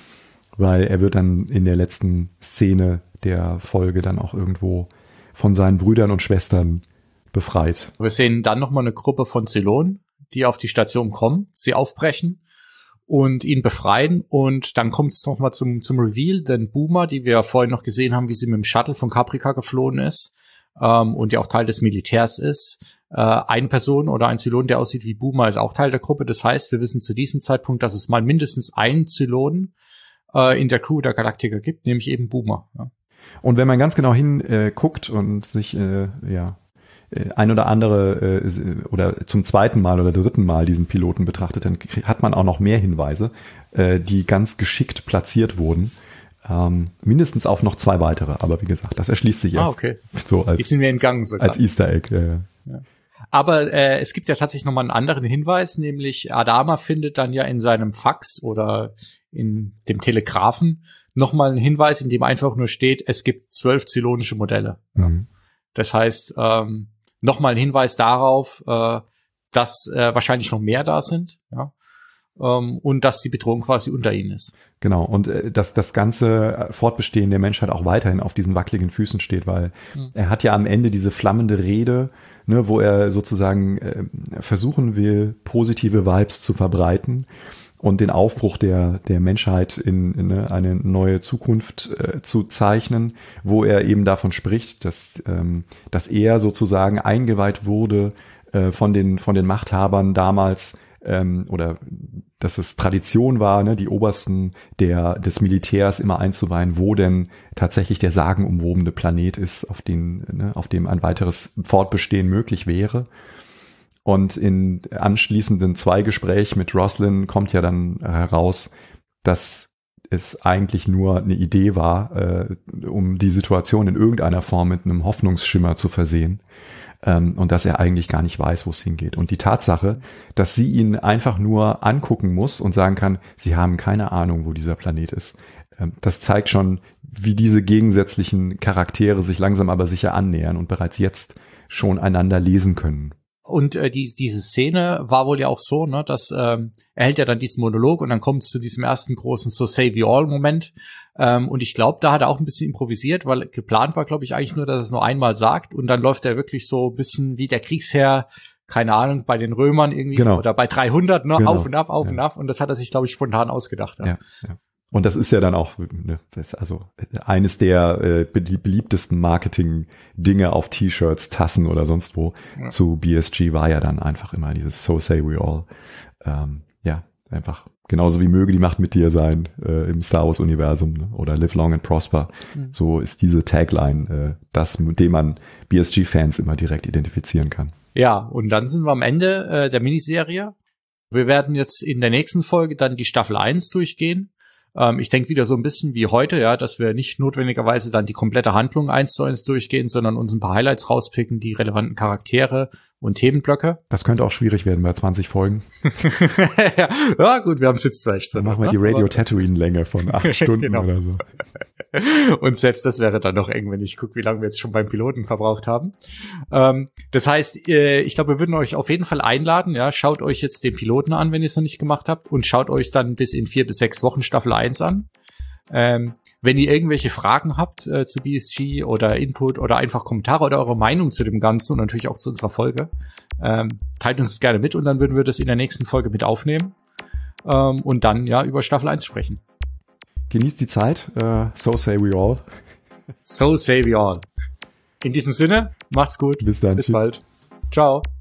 weil er wird dann in der letzten Szene der Folge dann auch irgendwo von seinen Brüdern und Schwestern befreit. Wir sehen dann nochmal eine Gruppe von Zylonen, die auf die Station kommen, sie aufbrechen und ihn befreien. Und dann kommt es nochmal zum, zum Reveal, denn Boomer, die wir vorhin noch gesehen haben, wie sie mit dem Shuttle von Caprica geflohen ist, ähm, und ja auch Teil des Militärs ist, äh, eine Person oder ein Zylon, der aussieht wie Boomer, ist auch Teil der Gruppe. Das heißt, wir wissen zu diesem Zeitpunkt, dass es mal mindestens einen Zylon äh, in der Crew der Galactica gibt, nämlich eben Boomer. Ja. Und wenn man ganz genau hinguckt äh, und sich äh, ja ein oder andere äh, oder zum zweiten Mal oder dritten Mal diesen Piloten betrachtet, dann hat man auch noch mehr Hinweise, äh, die ganz geschickt platziert wurden. Ähm, mindestens auf noch zwei weitere, aber wie gesagt, das erschließt sich erst. Ah, okay. So als, die sind mir entgangen sogar. Als Easter Egg. Ja, ja. Ja. Aber äh, es gibt ja tatsächlich nochmal einen anderen Hinweis, nämlich Adama findet dann ja in seinem Fax oder in dem Telegraphen nochmal einen Hinweis, in dem einfach nur steht, es gibt zwölf zylonische Modelle. Mhm. Das heißt, ähm, nochmal ein Hinweis darauf, äh, dass äh, wahrscheinlich noch mehr da sind, ja, ähm, und dass die Bedrohung quasi unter ihnen ist. Genau, und äh, dass das ganze Fortbestehen der Menschheit auch weiterhin auf diesen wackeligen Füßen steht, weil mhm. er hat ja am Ende diese flammende Rede, ne, wo er sozusagen äh, versuchen will, positive Vibes zu verbreiten und den Aufbruch der der Menschheit in, in eine neue Zukunft äh, zu zeichnen, wo er eben davon spricht, dass ähm, dass er sozusagen eingeweiht wurde äh, von den von den Machthabern damals ähm, oder dass es Tradition war, ne, die Obersten der des Militärs immer einzuweihen, wo denn tatsächlich der sagenumwobene Planet ist, auf den ne, auf dem ein weiteres Fortbestehen möglich wäre. Und in anschließenden Zweigespräch mit Roslin kommt ja dann heraus, dass es eigentlich nur eine Idee war, äh, um die Situation in irgendeiner Form mit einem Hoffnungsschimmer zu versehen. Ähm, und dass er eigentlich gar nicht weiß, wo es hingeht. Und die Tatsache, dass sie ihn einfach nur angucken muss und sagen kann, sie haben keine Ahnung, wo dieser Planet ist. Ähm, das zeigt schon, wie diese gegensätzlichen Charaktere sich langsam aber sicher annähern und bereits jetzt schon einander lesen können. Und äh, die, diese Szene war wohl ja auch so, ne, dass ähm, er hält ja dann diesen Monolog und dann kommt es zu diesem ersten großen So Say We All Moment. Ähm, und ich glaube, da hat er auch ein bisschen improvisiert, weil geplant war, glaube ich, eigentlich nur, dass er es nur einmal sagt und dann läuft er wirklich so ein bisschen wie der Kriegsherr, keine Ahnung, bei den Römern irgendwie genau. oder bei dreihundert, ne, genau. auf und ab, auf ja. und ab. Und das hat er sich, glaube ich, spontan ausgedacht. Ja. Ja, ja. Und das ist ja dann auch ne, das ist also eines der äh, beliebtesten Marketing-Dinge auf T-Shirts, Tassen oder sonst wo ja. zu B S G war ja dann einfach immer dieses So Say We All. Ähm, ja, einfach genauso wie möge die Macht mit dir sein äh, im Star Wars-Universum ne? Oder Live Long and Prosper. Mhm. So ist diese Tagline äh, das, mit dem man B S G-Fans immer direkt identifizieren kann. Ja, und dann sind wir am Ende äh, der Miniserie. Wir werden jetzt in der nächsten Folge dann die Staffel eins durchgehen. Ähm, ich denke wieder so ein bisschen wie heute, ja, dass wir nicht notwendigerweise dann die komplette Handlung eins zu eins durchgehen, sondern uns ein paar Highlights rauspicken, die relevanten Charaktere und Themenblöcke. Das könnte auch schwierig werden bei zwanzig Folgen. ja, ja, gut, wir haben es jetzt vielleicht so. Dann machen wir die Radio-Tatooine-Länge von acht Stunden genau. oder so. Und selbst das wäre dann noch eng, wenn ich gucke, wie lange wir jetzt schon beim Piloten verbraucht haben. Ähm, das heißt, äh, ich glaube, wir würden euch auf jeden Fall einladen, ja, schaut euch jetzt den Piloten an, wenn ihr es noch nicht gemacht habt und schaut euch dann bis in vier bis sechs Wochen Staffel eins an. Ähm, wenn ihr irgendwelche Fragen habt äh, zu B S G oder Input oder einfach Kommentare oder eure Meinung zu dem Ganzen und natürlich auch zu unserer Folge, ähm, teilt uns das gerne mit und dann würden wir das in der nächsten Folge mit aufnehmen ähm, und dann ja über Staffel eins sprechen. Genießt die Zeit. Uh, so say we all. So say we all. In diesem Sinne, macht's gut. Bis dann. Bis Tschüss. bald. Ciao.